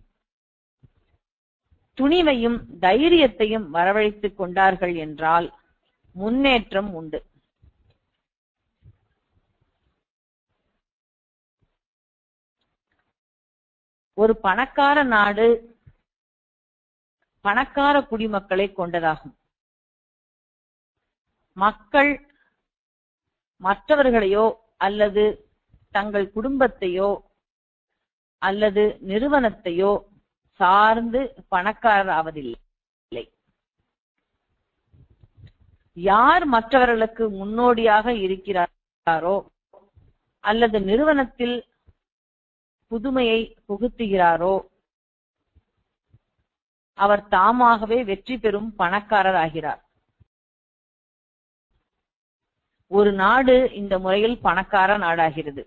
துணிவையும் தைரியத்தையும் வரவழைத்துக் கொண்டார்கள் என்றால் முன்னேற்றம் உண்டு. ஒரு பணக்கார நாடு பணக்கார குடிமக்களை கொண்டதாகும். மக்கள் மற்றவர்களையோ அல்லது தங்கள் குடும்பத்தையோ அல்லது நிறுவனத்தையோ சார்ந்து பணக்காரர் ஆவதில்லை. யார் மற்றவர்களுக்கு முன்னோடியாக இருக்கிறாரோ அல்லது நிறுவனத்தில் புதுமையை புகுத்துகிறாரோ அவர் தாமாகவே வெற்றி பெறும் பணக்காரர் ஆகிறார். ஒரு நாடு இந்த முறையில் பணக்கார நாடாகிறது.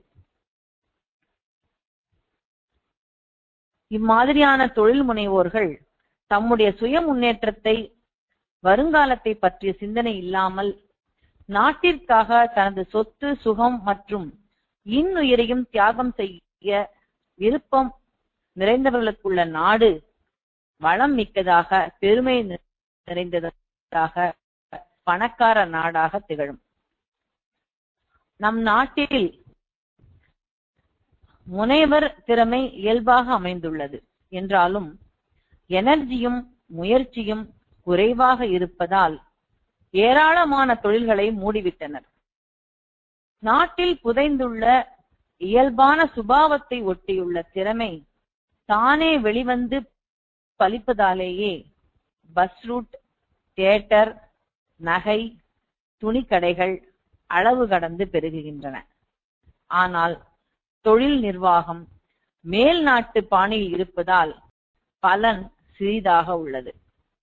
இம்மாதிரியான தொழில் முனைவோர்கள் தம்முடைய சுய முன்னேற்றத்தை வருங்காலத்தை பற்றிய சிந்தனை இல்லாமல் நாட்டிற்காக தனது சொத்து சுகம் மற்றும் இன்னுயிரையும் தியாகம் செய்ய விருப்பம் நிறைந்தவர்களுக்குள்ள நாடு வளம் மிக்கதாக பெருமை நிறைந்ததாக பணக்கார நாடாக திகழும். நம் நாட்டில் முனைவர் திறமை இயல்பாக அமைந்துள்ளது என்றாலும் எனர்ஜியும் முயற்சியும் குறைவாக இருப்பதால் ஏராளமான தொழில்களை மூடிவிட்டனர். நாட்டில் புதைந்துள்ள இயல்பான சுபாவத்தை ஒட்டியுள்ள திறமை தானே வெளிவந்து பலிப்பதாலேயே பஸ் ரூட், தியேட்டர், நகை, துணிக்கடைகள் அளவு கடந்து பெருகுகின்றன. ஆனால் தொழில் நிர்வாகம் மேல் நாட்டு பாணியில் இருப்பதால் பலன் சிறிதாக உள்ளது.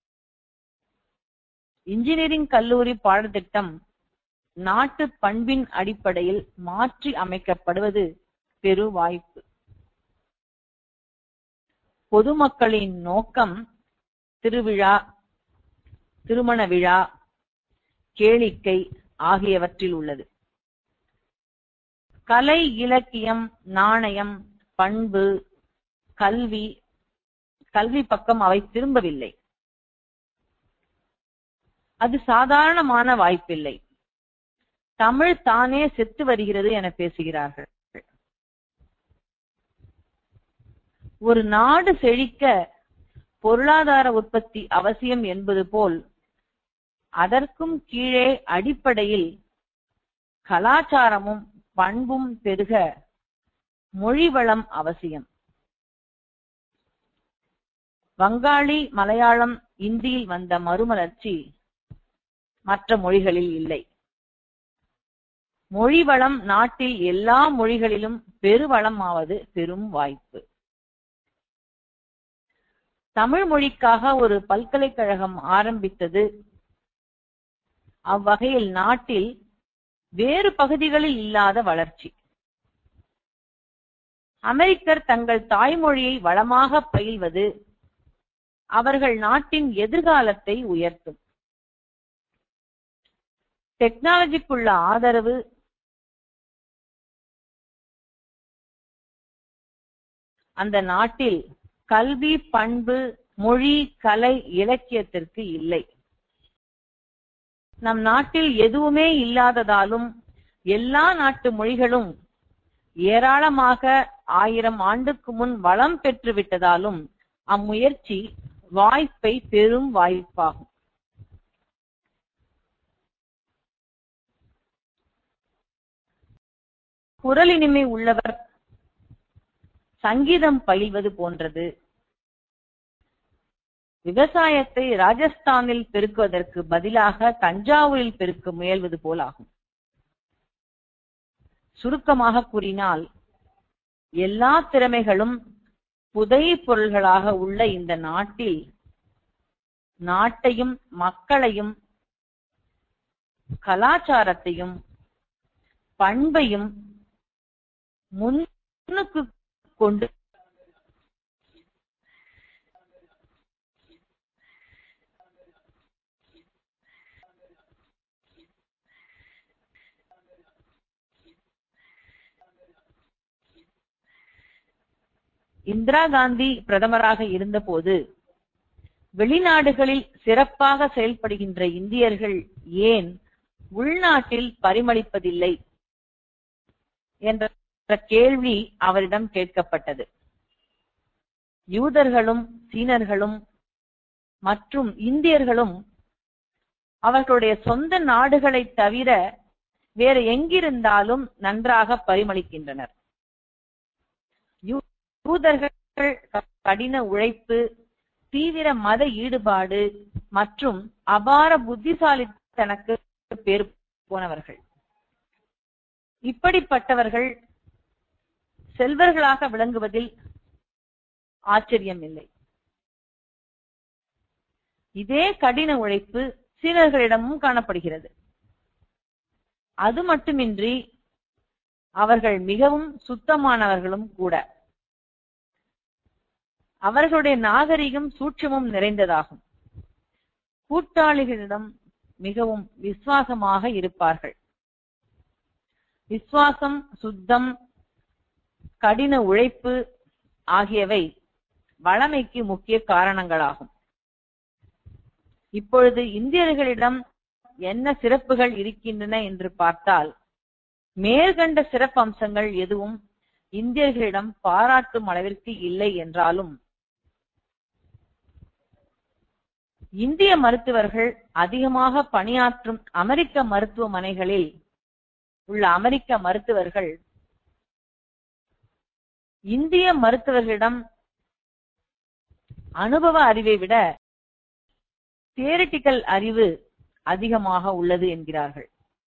இன்ஜினியரிங் கல்லூரி பாடத்திட்டம் நாட்டு பண்பின் அடிப்படையில் மாற்றி அமைக்கப்படுவது பெரு வாய்ப்பு. பொதுமக்களின் நோக்கம் திருவிழா, திருமண விழா, கேளிக்கை ஆகியவற்றில் உள்ளது. கலை, இலக்கியம், நாணயம், பண்பு, கல்வி பக்கம் அவை திரும்பவில்லை. அது சாதாரணமான வாய்ப்பில்லை. தமிழ் தானே செத்து வருகிறது என பேசுகிறார்கள். ஒரு நாடு செழிக்க பொருளாதார உற்பத்தி அவசியம் என்பது போல் அதற்கும் கீழே அடிப்படையில் கலாச்சாரமும் பண்பும் பெருக மொழி வளம் அவசியம். வங்காளி, மலையாளம், இந்தியில் வந்த மறுமலர்ச்சி மற்ற மொழிகளில் இல்லை. மொழி வளம் நாட்டில் எல்லா மொழிகளிலும் பெருவளம் ஆவது பெரும் வாய்ப்பு. தமிழ் மொழிக்காக ஒரு பல்கலைக்கழகம் ஆரம்பித்தது அவ்வகையில் நாட்டில் வேறு பகுதிகளில் இல்லாத வளர்ச்சி. அமெரிக்கர் தங்கள் தாய்மொழியை வளமாக பயில்வது அவர்கள் நாட்டின் எதிர்காலத்தை உயர்த்தும். டெக்னாலஜிக்குள்ள ஆதரவு அந்த நாட்டில் கல்வி, பண்பு, மொழி, கலை, இலக்கியத்திற்கு இல்லை. நம் நாட்டில் எதுவுமே இல்லாததாலும் எல்லா நாட்டு மொழிகளும் ஏராளமாக 1000 ஆண்டுக்கு முன் வளம் பெற்றுவிட்டதாலும் அம்முயற்சி வாய்ப்பை பெரும் வாய்ப்பாகும். குரல் இனிமை உள்ளவர் சங்கீதம் பயில்வது போன்றது. விவசாயத்தை ராஜஸ்தானில் பெருக்குவதற்கு பதிலாக தஞ்சாவூரில் பெருக்க முயல்வது போலாகும். சுருக்கமாக கூறினால், எல்லா திறமைகளும் புதை பொருள்களாக உள்ள இந்த நாட்டில் நாட்டையும் மக்களையும் கலாச்சாரத்தையும் பண்பையும் முன்னுக்கு கொண்டு இந்திரா காந்தி பிரதமராக இருந்தபோது வெளிநாடுகளில் சிறப்பாக செயல்படுகின்ற இந்தியர்கள் ஏன் உள்நாட்டில் பரிமளிப்பதில்லை என்ற கேள்வி அவரிடம் கேட்கப்பட்டது. யூதர்களும் சீனர்களும் மற்றும் இந்தியர்களும் அவர்களுடைய சொந்த நாடுகளை தவிர வேறு எங்கிருந்தாலும் நன்றாக பரிமளிக்கின்றனர். யூதர்கள் கடின உழைப்பு, தீவிர மத ஈடுபாடு மற்றும் அபார புத்திசாலித்தனக்கு பேர் போனவர்கள். இப்படிப்பட்டவர்கள் செல்வர்களாக விளங்குவதில் ஆச்சரியம் இல்லை. இதே கடின உழைப்பு சீனர்களிடமும் காணப்படுகிறது. அது மட்டுமின்றி அவர்கள் மிகவும் சுத்தமானவர்களும் கூட. அவர்களுடைய நாகரிகம் சூட்சமும் நிறைந்ததாகும். கூட்டாளிகளிடம் மிகவும் விசுவாசமாக இருப்பார்கள். விசுவாசம், சுத்தம், கடின உழைப்பு ஆகியவை வளமைக்கு முக்கிய காரணங்களாகும். இப்பொழுது இந்தியர்களிடம் என்ன சிறப்புகள் இருக்கின்றன என்று பார்த்தால், மேற்கண்ட சிறப்பு அம்சங்கள் எதுவும் இந்தியர்களிடம் பாராட்டும் அளவிற்கு இல்லை என்றாலும் இந்திய மருத்துவர்கள் அதிகமாக பணியாற்றும் அமெரிக்க மருத்துவமனைகளில் உள்ள அமெரிக்க மருத்துவர்கள் இந்திய மருத்துவர்களிடம் அனுபவ அறிவை விட தியரிட்டிக்கல் அறிவு அதிகமாக உள்ளது என்கிறார்கள்.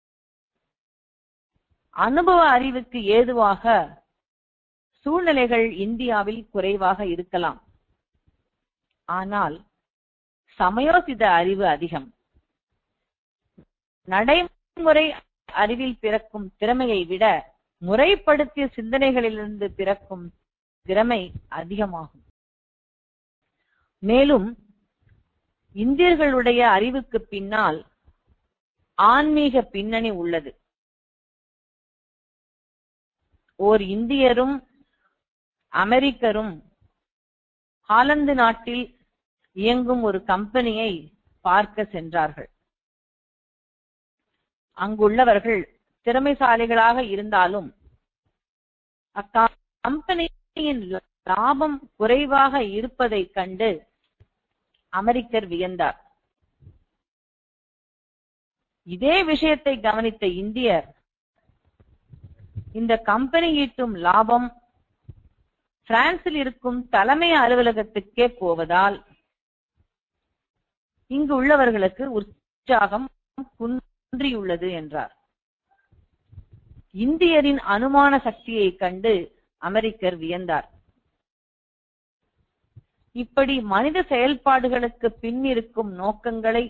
அனுபவ அறிவுக்கு ஏதுவாக சூழ்நிலைகள் இந்தியாவில் குறைவாக இருக்கலாம். ஆனால் சமயோசித அறிவு அதிகம். நடைமுறை அறிவில் பிறக்கும் திறமையை விட முறைப்படுத்திய சிந்தனைகளிலிருந்து பிறக்கும் திறமை அதிகமாகும். மேலும் இந்தியர்களுடைய அறிவுக்கு பின்னால் ஆன்மீக பின்னணி உள்ளது. ஓர் இந்தியரும் அமெரிக்கரும் ஹாலந்து நாட்டில் இயங்கும் ஒரு கம்பெனியை பார்க்க சென்றார்கள். அங்குள்ளவர்கள் திறமைசாலிகளாக இருந்தாலும் அக்கம்பெனியின் லாபம் குறைவாக இருப்பதைக் கண்டு அமெரிக்கர் வியந்தார். இதே விஷயத்தை கவனித்த இந்தியர், இந்த கம்பெனி ஈட்டும் லாபம் பிரான்சில் இருக்கும் தலைமை அலுவலகத்துக்கே போவதால் இங்கு உள்ளவர்களுக்கு உற்சாகம் குன்றியுள்ளது என்றார். இந்தியரின் அனுமான சக்தியை கண்டு அமெரிக்கர் வியந்தார். இப்படி மனித செயல்பாடுகளுக்கு பின்னிருக்கும் நோக்கங்களை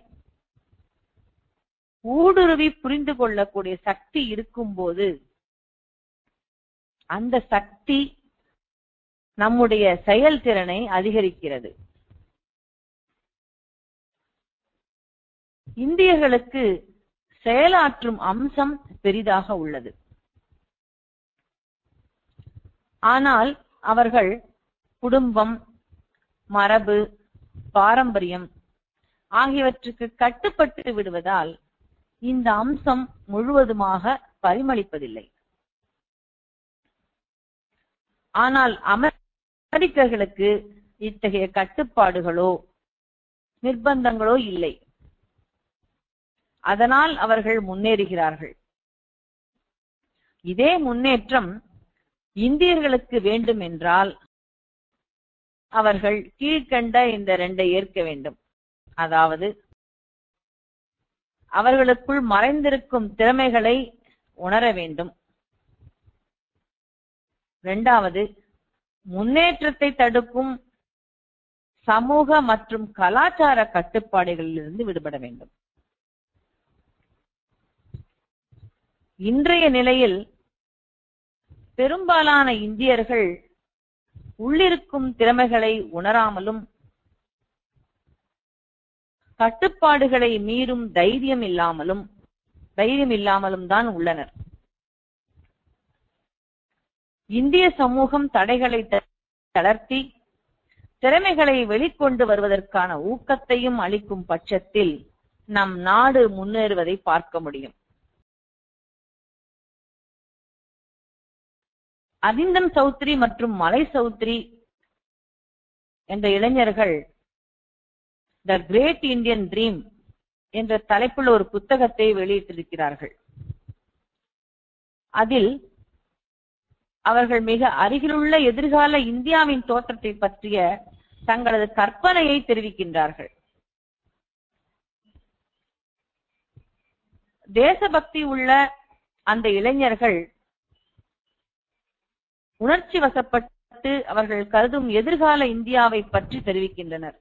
ஊடுருவி புரிந்து கொள்ளக்கூடிய சக்தி இருக்கும்போது அந்த சக்தி நம்முடைய செயல்திறனை அதிகரிக்கிறது. இந்தியர்களுக்கு செயலாற்றும் அம்சம் பெரிதாக உள்ளது. ஆனால் அவர்கள் குடும்பம், மரபு, பாரம்பரியம் ஆகியவற்றுக்கு கட்டுப்பட்டு விடுவதால் இந்த அம்சம் முழுவதுமாக பரிமளிப்பதில்லை. ஆனால் அமெரிக்கர்களுக்கு இத்தகைய கட்டுப்பாடுகளோ நிர்பந்தங்களோ இல்லை. அதனால் அவர்கள் முன்னேறுகிறார்கள். இதே முன்னேற்றம் இந்தியர்களுக்கு வேண்டும் என்றால் அவர்கள் கீழ்கண்ட இந்த 2 ஏற்க வேண்டும். அதாவது, அவர்களுக்குள் மறைந்திருக்கும் திறமைகளை உணர வேண்டும். 2வது, முன்னேற்றத்தை தடுக்கும் சமூக மற்றும் கலாச்சார கட்டுப்பாடுகளிலிருந்து விடுபட வேண்டும். இன்றைய நிலையில் பெரும்பாலான இந்தியர்கள் உள்ளிருக்கும் திறமைகளை உணராமலும் கட்டுப்பாடுகளை மீறும் தைரியம் இல்லாமலும் தான் உள்ளனர். இந்திய சமூகம் தடைகளை தளர்த்தி திறமைகளை வெளிக்கொண்டு வருவதற்கான ஊக்கத்தையும் அளிக்கும் பட்சத்தில் நம் நாடு முன்னேறுவதை பார்க்க முடியும். அரிந்தம் சௌத்ரி மற்றும் மலை சௌத்ரி என்ற இளைஞர்கள் த கிரேட் இந்தியன் ட்ரீம் என்ற தலைப்புள்ள ஒரு புத்தகத்தை வெளியிட்டிருக்கிறார்கள். அதில் அவர்கள் மிக அருகிலுள்ள எதிர்கால இந்தியாவின் தோற்றத்தை பற்றிய தங்களது கற்பனையை தெரிவிக்கின்றார்கள். தேசபக்தி உள்ள அந்த இளைஞர்கள் உணர்ச்சி வசப்பட்டு அவர்கள் கருதும் எதிர்கால இந்தியாவை பற்றி தெரிவிக்கின்றனர்.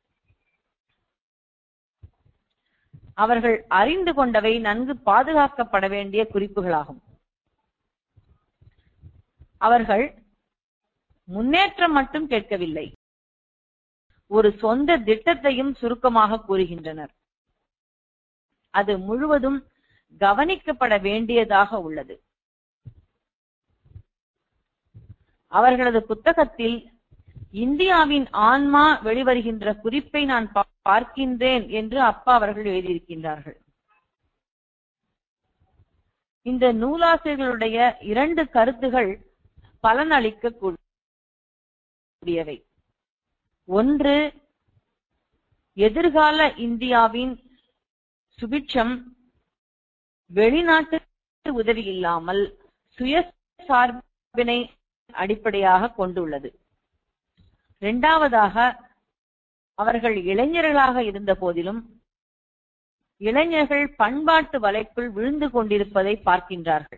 அவர்கள் அறிந்து கொண்டவை நன்கு பாதுகாக்கப்பட வேண்டிய குறிப்புகளாகும். அவர்கள் முன்னேற்றம் மட்டும் கேட்கவில்லை, ஒரு சொந்த திட்டத்தையும் சுருக்கமாக கூறுகின்றனர். அது முழுவதும் கவனிக்கப்பட வேண்டியதாக உள்ளது. அவர்களது புத்தகத்தில் இந்தியாவின் ஆன்மா வெளிவருகின்ற குறிப்பை நான் பார்க்கின்றேன் என்று அப்பா அவர்கள் எழுதியிருக்கின்றார்கள். இந்த நூலாசிரியர்களுடைய 2 கருத்துகள் பலனளிக்க கூடியவை. ஒன்று, எதிர்கால இந்தியாவின் சுபிட்சம் வெளிநாட்டு உதவி இல்லாமல் சுயசார்பினை அடிப்படையாக கொண்டுள்ளது. இரண்டாவதாக, அவர்கள் இளைஞர்களாக இருந்த போதிலும் இளைஞர்கள் பண்பாட்டு வலைக்குள் விழுந்து கொண்டிருப்பதை பார்க்கின்றார்கள்.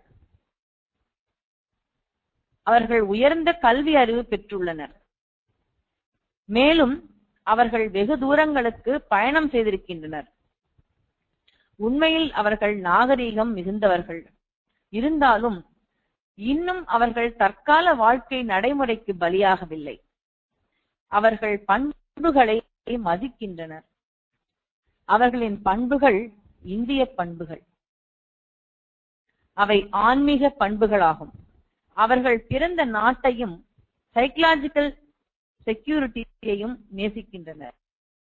அவர்கள் உயர்ந்த கல்வி அறிவு பெற்றுள்ளனர். மேலும் அவர்கள் வெகு தூரங்களுக்கு பயணம் செய்திருக்கின்றனர். உண்மையில் அவர்கள் நாகரீகம் மிகுந்தவர்கள். இருந்தாலும் இன்னும் அவர்கள் தற்கால வாழ்க்கை நடைமுறைக்கு பலியாகவில்லை. அவர்கள் பண்புகளை மதிக்கின்றனர். அவர்களின் பண்புகள் இந்திய பண்புகள். அவை ஆன்மீக பண்புகளாகும். அவர்கள் பிறந்த நாட்டையும் சைக்கலாஜிக்கல் செக்யூரிட்டியையும் நேசிக்கின்றனர்.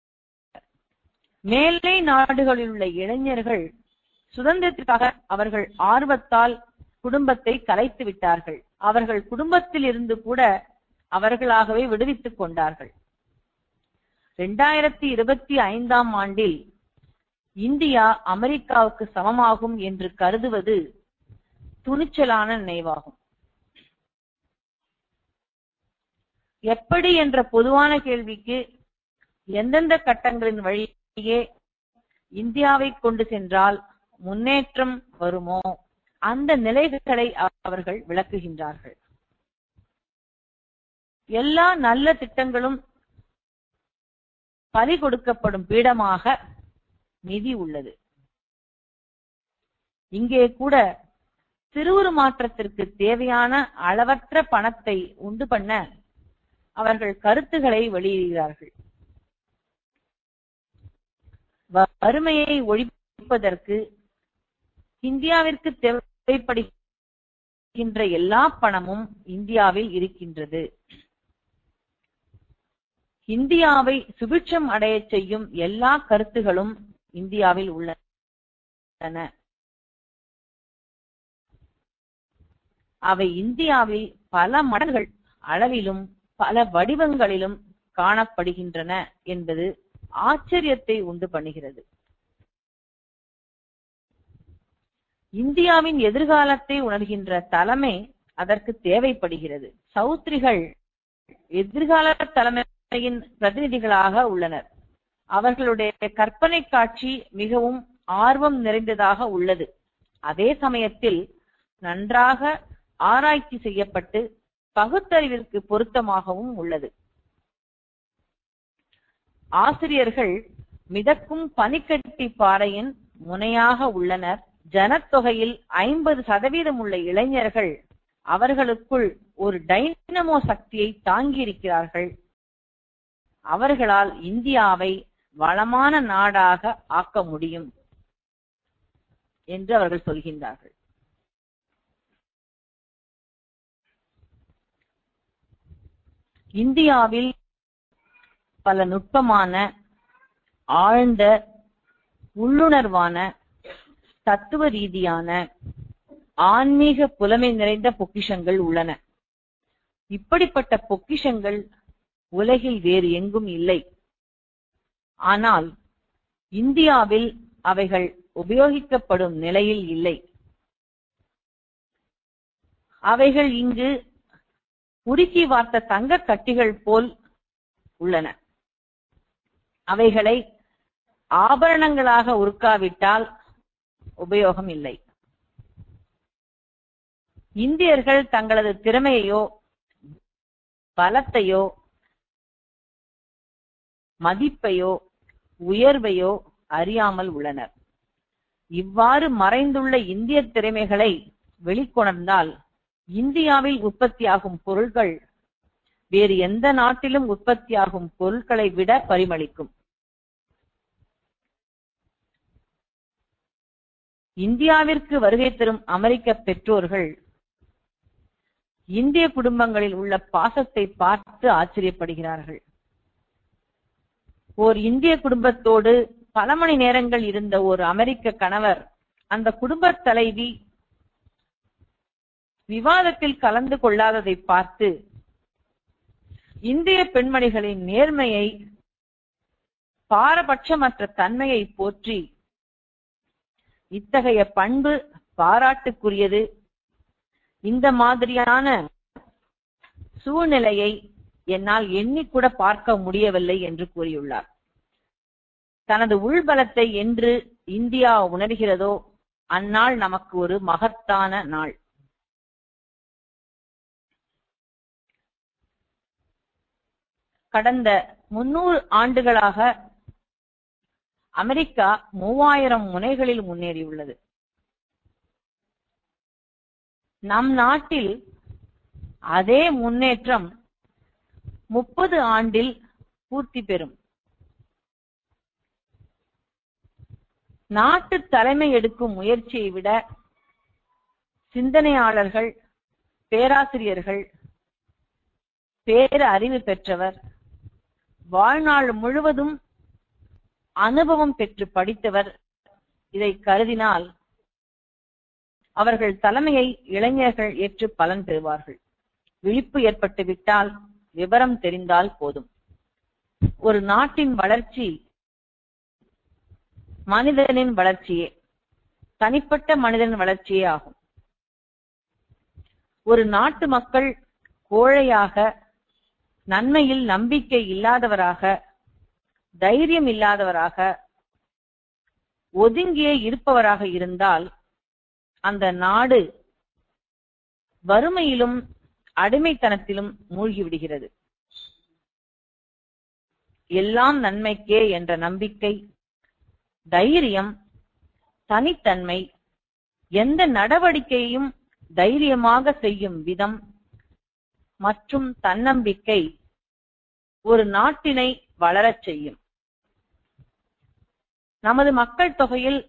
மேலை நாடுகளில் உள்ள இளைஞர்கள் சுதந்திரத்திற்காக அவர்கள் ஆர்வத்தால் குடும்பத்தை கலைத்து விட்டார்கள். அவர்கள் குடும்பத்தில் இருந்து கூட அவர்களாகவே விடுவித்துக் கொண்டார்கள். 2025ஆம் ஆண்டில் இந்தியா அமெரிக்காவுக்கு சமமாகும் என்று கருதுவது துணிச்சலான நினைவாகும். எப்படி என்ற பொதுவான கேள்விக்கு எந்தெந்த கட்டங்களின் வழியே இந்தியாவை கொண்டு சென்றால் முன்னேற்றம் வருமோ அந்த நிலைகளை அவர்கள் விளக்குகின்றார்கள். எல்லா நல்ல திட்டங்களும் பலி கொடுக்கப்படும் பீடமாக நிதி உள்ளது. இங்கே கூட சிறுவுரு மாற்றத்திற்கு தேவையான அளவற்ற பணத்தை உண்டு பண்ண அவர்கள் கருத்துக்களை வெளியிடுகிறார்கள். வறுமையை ஒழிப்பதற்கு இந்தியாவிற்கு தேவைப்படுகின்ற எல்லா பணமும் இந்தியாவில் இருக்கின்றது. இந்தியாவை சுபிட்சம் அடைய செய்யும் எல்லா கருத்துகளும் இந்தியாவில் உள்ளன. அவை இந்தியாவில் பல மடங்குகள் அளவிலும் பல வடிவங்களிலும் காணப்படுகின்றன என்பது ஆச்சரியத்தை உண்டு பண்ணுகிறது. இந்தியாவின் எதிர்காலத்தை உணர்கின்ற தலைமை அதற்கு தேவைப்படுகிறது. சௌத்ரிகள் எதிர்கால தலைமையின் பிரதிநிதிகளாக உள்ளனர். அவர்களுடைய கற்பனை காட்சி மிகவும் ஆர்வம் நிறைந்ததாக உள்ளது. அதே சமயத்தில் நன்றாக ஆராய்ச்சி செய்யப்பட்டு பகுத்தறிவிற்கு பொருத்தமாகவும் உள்ளது. ஆசிரியர்கள் மிதக்கும் பனிக்கட்டி பாறையின் முனையாக உள்ளனர். ஜனத்தொகையில் 50% உள்ள இளைஞர்கள் அவர்களுக்குள் ஒரு டைனமோ சக்தியை தாங்கியிருக்கிறார்கள். அவர்களால் இந்தியாவை வளமான நாடாக ஆக்க முடியும் என்று அவர்கள் சொல்கின்றார்கள். இந்தியாவில் பல நுட்பமான, ஆழ்ந்த, உள்ளுணர்வான, தத்துவ ரீதியான, ஆன்மீக புலமை நிறைந்த பொக்கிஷங்கள் உள்ளன. இப்படிப்பட்ட பொக்கிஷங்கள் உலகில் வேறு எங்கும் இல்லை. ஆனால் இந்தியாவில் அவைகள் உபயோகிக்கப்படும் நிலையில் இல்லை. அவைகள் இங்கு உருக்கி வார்த்த தங்க கட்டிகள் போல் உள்ளன. அவைகளை ஆபரணங்களாக உருக்காவிட்டால் உபயோகம் இல்லை. இந்தியர்கள் தங்களது திறமையோ பலத்தையோ மதிப்பையோ உயர்வையோ அறியாமல் உள்ளனர். இவ்வாறு மறைந்துள்ள இந்திய திறமைகளை வெளிக்கொணர்ந்தால் இந்தியாவில் உற்பத்தியாகும் பொருட்கள் வேறு எந்த நாட்டிலும் உற்பத்தியாகும் பொருட்களை விட பரிமளிக்கும். இந்தியாவிற்கு வருகை தரும் அமெரிக்க பெற்றோர்கள் இந்திய குடும்பங்களில் உள்ள பாசத்தை பார்த்து ஆச்சரியப்படுகிறார்கள். ஓர் இந்திய குடும்பத்தோடு பல மணி நேரங்கள் இருந்த ஒரு அமெரிக்க கணவர் அந்த குடும்ப தலைவி விவாதத்தில் கலந்து கொள்ளாததை பார்த்து இந்திய பெண்மணிகளின் நேர்மையை பாரபட்சமற்ற தன்மையை போற்றி, இத்தகைய பண்பு பாராட்டுக்குரியது, இந்த மாதிரியான சூழ்நிலையை என்னால் எண்ணிக்கூட பார்க்க முடியவில்லை என்று கூறியுள்ளார். தனது உள்பலத்தை என்று இந்தியா உணர்கிறதோ அந்நாள் நமக்கு ஒரு மகத்தான நாள். கடந்த 300 ஆண்டுகளாக அமெரிக்கா 3000 முனைகளில் முன்னேறியுள்ளது. நம் நாட்டில் அதே முன்னேற்றம் 30 ஆண்டில் பூர்த்தி பெறும். நாட்டு தலைமை எடுக்கும் முயற்சியை விட சிந்தனையாளர்கள், பேராசிரியர்கள், பேர அறிவு பெற்றவர், வாழ்நாள் முழுவதும் அனுபவம் பெற்று படித்தவர் இதை கருதினால் அவர்கள் தலைமையை இளைஞர்கள் ஏற்று பலன் பெறுவார்கள். விழிப்பு ஏற்பட்டு விட்டால், விவரம் தெரிந்தால் போதும். ஒரு நாட்டின் வளர்ச்சி மனிதனின் வளர்ச்சியே, தனிப்பட்ட மனிதனின் வளர்ச்சியே ஆகும். ஒரு நாட்டு மக்கள் கோழையாக, நன்மையில் நம்பிக்கை இல்லாதவராக, தைரியம் இல்லாதவராக, ஒதுங்கியே இருப்பவராக இருந்தால் அந்த நாடு வறுமையிலும் அடிமைத்தனத்திலும் மூழ்கிவிடுகிறது. எல்லாம் நன்மைக்கே என்ற நம்பிக்கை, தைரியம், தனித்தன்மை, எந்த நடவடிக்கையையும் தைரியமாக செய்யும் விதம் மற்றும் தன்னம்பிக்கை ஒரு நாட்டினை வளரச் செய்யும். நமது மக்கள் தொகையில்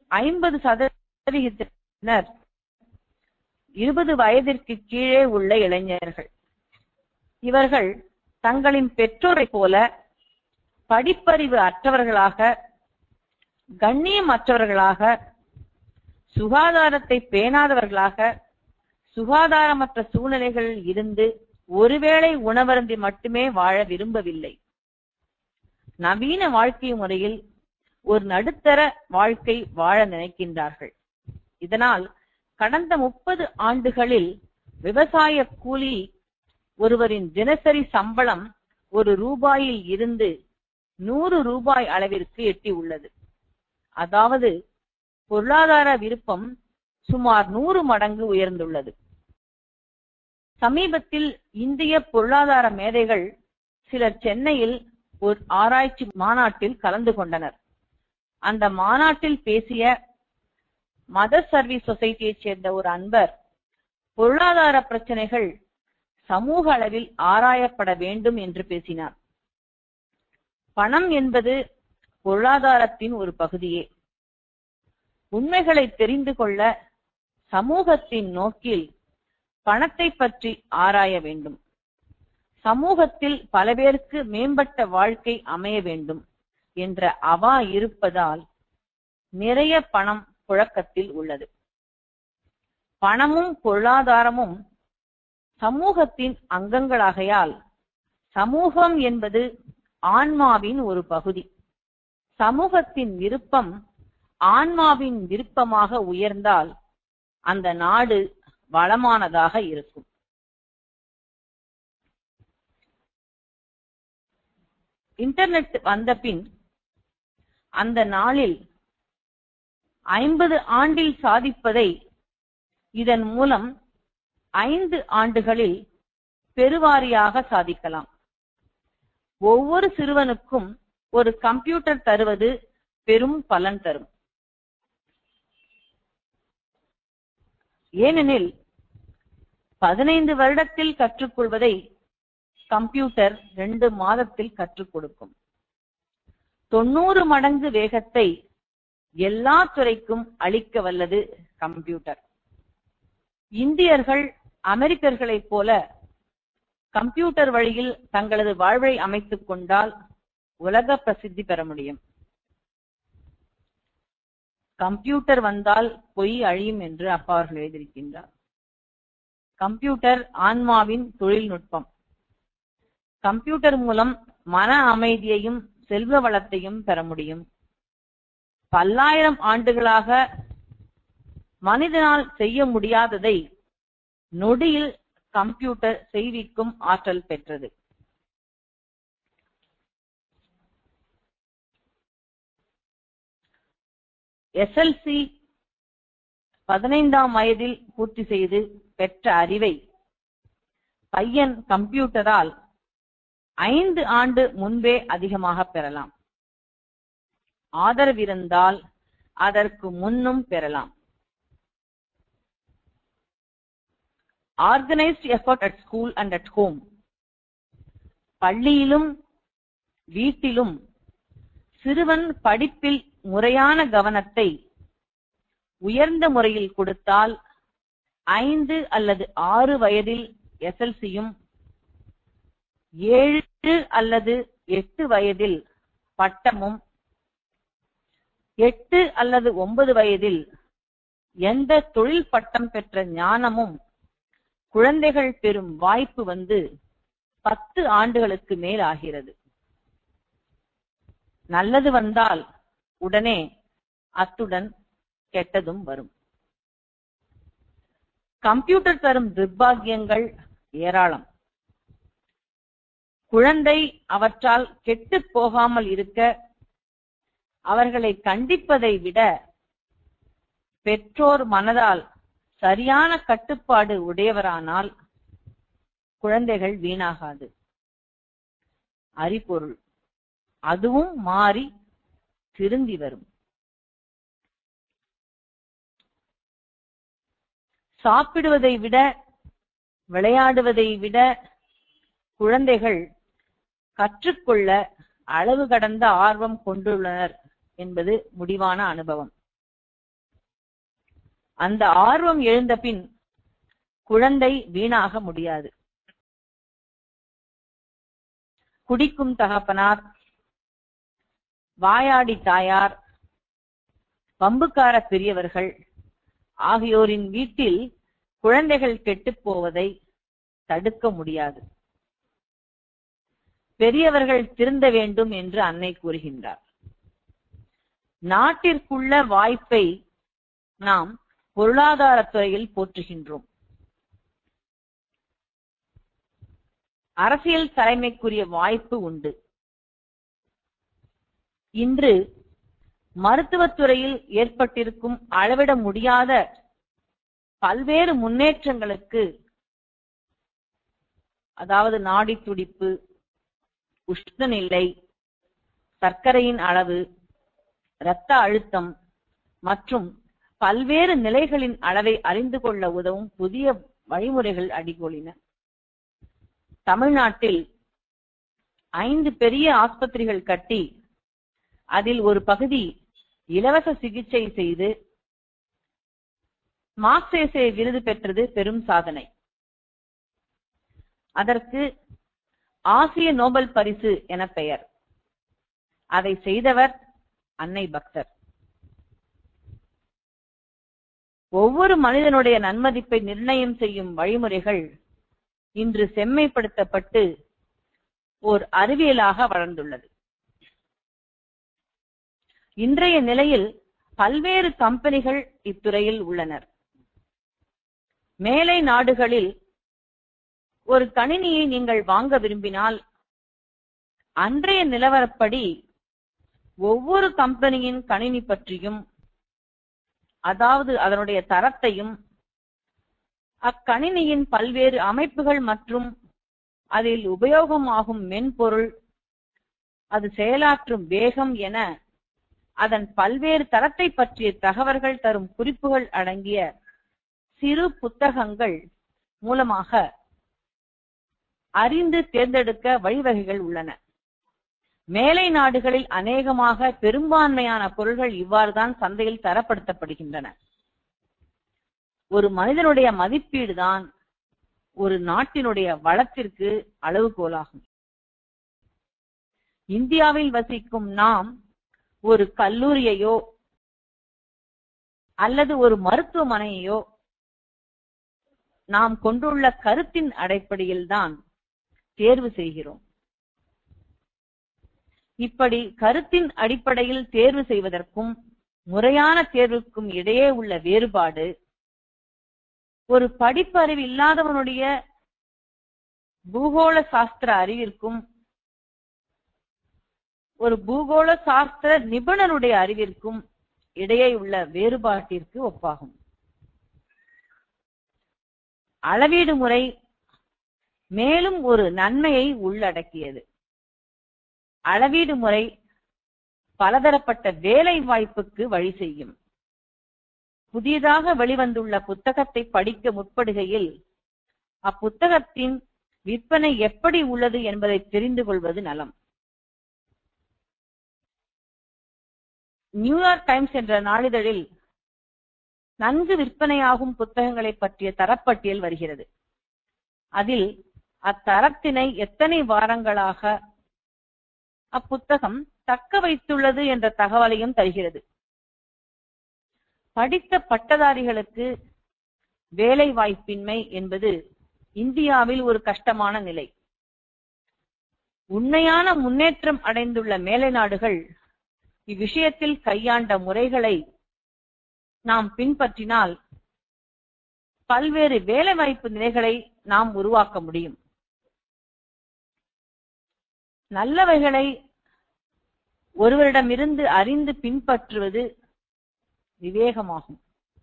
50% 20 வயதிற்கு கீழே உள்ள இளைஞர்கள். இவர்கள் தங்களின் பெற்றோரை போல படிப்பறிவு அற்றவர்களாக, கண்ணியமற்றவர்களாக, சுகாதாரத்தை பேணாதவர்களாக, சுகாதாரமற்ற சூழ்நிலைகளில் இருந்து ஒருவேளை உணவருந்தி மட்டுமே வாழ விரும்பவில்லை. நவீன வாழ்க்கை முறையில் ஒரு நடுத்தர வாழ்க்கை வாழ நினைக்கின்றார்கள். இதனால் கடந்த 30 ஆண்டுகளில் விவசாய கூலி ஒருவரின் தினசரி சம்பளம் ₹1 இருந்து ₹100 அளவிற்கு எட்டி உள்ளது. அதாவது பொருளாதார விருப்பம் சுமார் 100 மடங்கு உயர்ந்துள்ளது. சமீபத்தில் இந்திய பொருளாதார மேதைகள் சிலர் சென்னையில் ஒரு ஆராய்ச்சி மாநாட்டில் கலந்து கொண்டனர். அந்த மாநாட்டில் பேசிய மதர் சர்வீஸ் சொசைட்டியைச் சேர்ந்த ஒரு அன்பர், பொருளாதார பிரச்சனைகள் சமூக அளவில் ஆராயப்பட வேண்டும் என்று பேசினார். பணம் என்பது பொருளாதாரத்தின் ஒரு பகுதியே. உண்மைகளை தெரிந்து கொள்ள சமூகத்தின் நோக்கில் பணத்தை பற்றி ஆராய வேண்டும். சமூகத்தில் பல பேருக்கு மேம்பட்ட வாழ்க்கை அமைய வேண்டும் என்ற அவா இருப்பதால் நிறைய பணம் புழக்கத்தில் உள்ளது. பணமும் பொருளாதாரமும் சமூகத்தின் அங்கங்களாகையால் சமூகம் என்பது ஆன்மாவின் ஒரு பகுதி. சமூகத்தின் விருப்பம் ஆன்மாவின் விருப்பமாக உயர்ந்தால் அந்த நாடு வளமானதாக இருக்கும். இன்டர்நெட் வந்த பின் அந்த நாளில் 50 ஆண்டில் சாதிப்பதை இதன் மூலம் 5 ஆண்டுகளில் பெருவாரியாக சாதிக்கலாம். ஒவ்வொரு சிறுவனுக்கும் ஒரு கம்ப்யூட்டர் தருவது பெரும் பலன் தரும். ஏனெனில் 15 வருடத்தில் கற்றுக்கொள்வதை கம்ப்யூட்டர் 2 மாதத்தில் கற்றுக் கொடுக்கும். 90 மடங்கு வேகத்தை எல்லா துறைக்கும் அளிக்க வல்லது கம்ப்யூட்டர். இந்தியர்கள் அமெரிக்கர்களைப் போல கம்ப்யூட்டர் வழியில் தங்களது வாழ்வை அமைத்துக் கொண்டால் உலக பிரசித்தி பெற முடியும். கம்ப்யூட்டர் வந்தால் பொய் அழியும் என்று அப்பா அவர்கள் எழுதியிருக்கின்றார். கம்ப்யூட்டர் ஆன்மாவின் தொழில்நுட்பம். கம்ப்யூட்டர் மூலம் மன அமைதியையும் செல்வ வளத்தையும் பெற முடியும். பல்லாயிரம் ஆண்டுகளாக மனிதனால் செய்ய முடியாததை நொடியில் கம்ப்யூட்டர் செய்விக்கும் ஆற்றல் பெற்றது. SLC 15ஆம் வயதில் பூர்த்தி செய்து பெற்ற அறிவை பையன் கம்ப்யூட்டரால் 5 ஆண்டு முன்பே அதிகமாக பெறலாம். ஆதரவிருந்தால் அதற்கு முன்னும் பெறலாம். Organized effort at school and at home. பள்ளியிலும் வீட்டிலும் சிறுவன் படிப்பில் முறையான கவனத்தை உயர்ந்த முறையில் கொடுத்தால் 5 அல்லது 6 வயதில் SLCயும் 7 அல்லது 8 வயதில் பட்டமும் 8 அல்லது 9 வயதில் எந்த தொழில் பட்டம் பெற்ற ஞானமும் குழந்தைகள் பெறும் வாய்ப்பு 10 ஆண்டுகளுக்கு மேல் ஆகிறது. நல்லது வந்தால் உடனே அத்துடன் கெட்டதும் வரும். கம்ப்யூட்டர் தரும் துர்பாக்கியங்கள் ஏராளம். குழந்தை அவற்றால் கெட்டு போகாமல் இருக்க அவர்களை கண்டிப்பதை விட பெற்றோர் மனதால் சரியான கட்டுப்பாடு உடையவரானால் குழந்தைகள் வீணாகாது. அறிபொருள் அதுவும் மாறி திருந்தி வரும். சாப்பிடுவதை விட விளையாடுவதை விட குழந்தைகள் கற்றுக்கொள்ள அளவு கடந்த ஆர்வம் கொண்டுள்ளனர் என்பது முடிவான அனுபவம். அந்த ஆர்வம் எழுந்த பின் குழந்தை வீணாக முடியாது. குடிக்கும் தகப்பனார், வாயாடி தாயார், வம்புக்கார பெரியவர்கள் ஆகியோரின் வீட்டில் குழந்தைகள் கெட்டுப் போவதை தடுக்க முடியாது. பெரியவர்கள் திருந்த வேண்டும் என்று அன்னை கூறுகின்றார். நாட்டிற்குள்ள வாய்ப்பை நாம் பொருளாதாரத்துறையில் போற்றுகின்றோம். அரசியல் தலைமைக்குரிய வாய்ப்பு உண்டு. இன்று மருத்துவத்துறையில் ஏற்பட்டிருக்கும் அளவிட முடியாத பல்வேறு முன்னேற்றங்களுக்கு, அதாவது நாடி துடிப்பு, உஷ்ணநிலை, சர்க்கரையின் அளவு, இரத்த அழுத்தம் மற்றும் பல்வேறு நிலைகளின் அளவை அறிந்து கொள்ள உதவும் புதிய வழிமுறைகள் அடிகோலின. தமிழ்நாட்டில் 5 பெரிய ஆஸ்பத்திரிகள் கட்டி அதில் ஒரு பகுதி இலவச சிகிச்சை செய்து மார்க்சேசே விருது பெற்றது பெரும் சாதனை. அதற்கு ஆசிய நோபல் பரிசு என பெயர். அதை செய்தவர் அன்னை பக்தர். ஒவ்வொரு மனிதனுடைய நன்மதிப்பை நிர்ணயம் செய்யும் வழிமுறைகள் இன்று செம்மைப்படுத்தப்பட்டு ஓர் அறிவியலாக வளர்ந்துள்ளது. இன்றைய நிலையில் பல்வேறு கம்பெனிகள் இத்துறையில் உள்ளனர். மேலை நாடுகளில் ஒரு கணினியை நீங்கள் வாங்க விரும்பினால் அன்றைய நிலவரப்படி ஒவ்வொரு கம்பெனியின் கணினி பற்றியும், அதாவது அதனுடைய தரத்தையும், அக்கணினியின் பல்வேறு அமைப்புகள் மற்றும் அதில் உபயோகமாகும் மென்பொருள், அது செயலாற்றும் வேகம் என அதன் பல்வேறு தரத்தை பற்றிய தகவல்கள் தரும் குறிப்புகள் அடங்கிய சிறு புத்தகங்கள் மூலமாக அறிந்து தேர்ந்தெடுக்க வழிவகைகள் உள்ளன. மேலை நாடுகளில் அநேகமாக பெரும்பான்மையான பொருள்கள் இவ்வாறுதான் சந்தையில் தரப்படுத்தப்படுகின்றன. ஒரு மனிதனுடைய மதிப்பீடுதான் ஒரு நாட்டினுடைய வளத்திற்கு அளவுகோலாகும். இந்தியாவில் வசிக்கும் நாம் ஒரு கல்லூரியையோ அல்லது ஒரு மருத்துவமனையோ நாம் கொண்டுள்ள கருத்தின் அடிப்படையில் தான் தேர்வு செய்கிறோம். இப்படி கருத்தின் அடிப்படையில் தேர்வு செய்வதற்கும் முறையான தேர்வுக்கும் இடையே உள்ள வேறுபாடு ஒரு படிப்பறிவு இல்லாதவனுடைய பூகோள சாஸ்திர அறிவிற்கும் ஒரு பூகோள சாஸ்திர நிபுணருடைய அறிவிற்கும் இடையே உள்ள வேறுபாட்டிற்கு ஒப்பாகும். அளவீடு முறை மேலும் ஒரு நன்மையை உள்ளடக்கியது. அளவீடு முறை பலதரப்பட்ட வேலை வாய்ப்புக்கு வழி செய்யும். புதியதாக வெளிவந்துள்ள புத்தகத்தை படிக்க முற்படுகையில் அப்புத்தகத்தின் விற்பனை எப்படி உள்ளது என்பதை தெரிந்து கொள்வது நலம். நியூயார்க் டைம்ஸ் என்ற நாளிதழில் நன்கு விற்பனையாகும் புத்தகங்களை பற்றிய தரப்பட்டியல் வருகிறது. அதில் அத்தரத்தினை எத்தனை வாரங்களாக அப்புத்தகம் தக்க வைத்துள்ளது என்ற தகவலையும் தருகிறது. படித்த பட்டதாரிகளுக்கு வேலை வாய்ப்பின்மை என்பது இந்தியாவில் ஒரு கஷ்டமான நிலை. உண்மையான முன்னேற்றம் அடைந்துள்ள மேலை நாடுகள் இவ்விஷயத்தில் கையாண்ட முறைகளை நாம் பின்பற்றினால் பல்வேறு வேலை வாய்ப்பு நிலைகளை நாம் உருவாக்க முடியும். நல்லவைகளை ஒருவரிடமிருந்து அறிந்து பின்பற்றுவது விவேகமாகும்.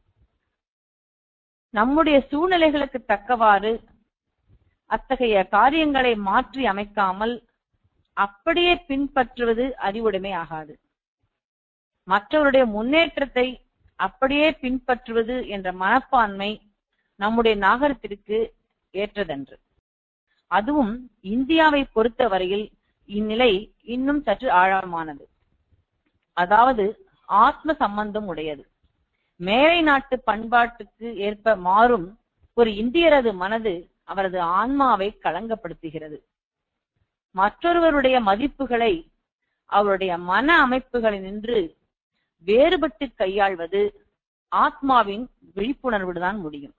நம்முடைய சூழ்நிலைகளுக்கு தக்கவாறு அத்தகைய காரியங்களை மாற்றி அமைக்காமல் அப்படியே பின்பற்றுவது அறிவுடைமை ஆகாது. மற்றவருடைய முன்னேற்றத்தை அப்படியே பின்பற்றுவது என்ற மனப்பான்மை நம்முடைய நாகரிகத்திற்கு ஏற்றதன்று. அதுவும் இந்தியாவை பொறுத்தவரையில் இந்நிலை இன்னும் சற்று ஆழமானது. அதாவது ஆத்ம சம்பந்தம் உடையது. மேலை நாட்டு பண்பாட்டுக்கு ஏற்ப மாறும் ஒரு இந்தியரது மனது அவரது ஆன்மாவை களங்கப்படுத்துகிறது. மற்றொருவருடைய மதிப்புகளை அவருடைய மன அமைப்புகளை நின்று வேறுபட்டு கையாள்வது ஆத்மாவின் விழிப்புணர்வுதான் முடியும்.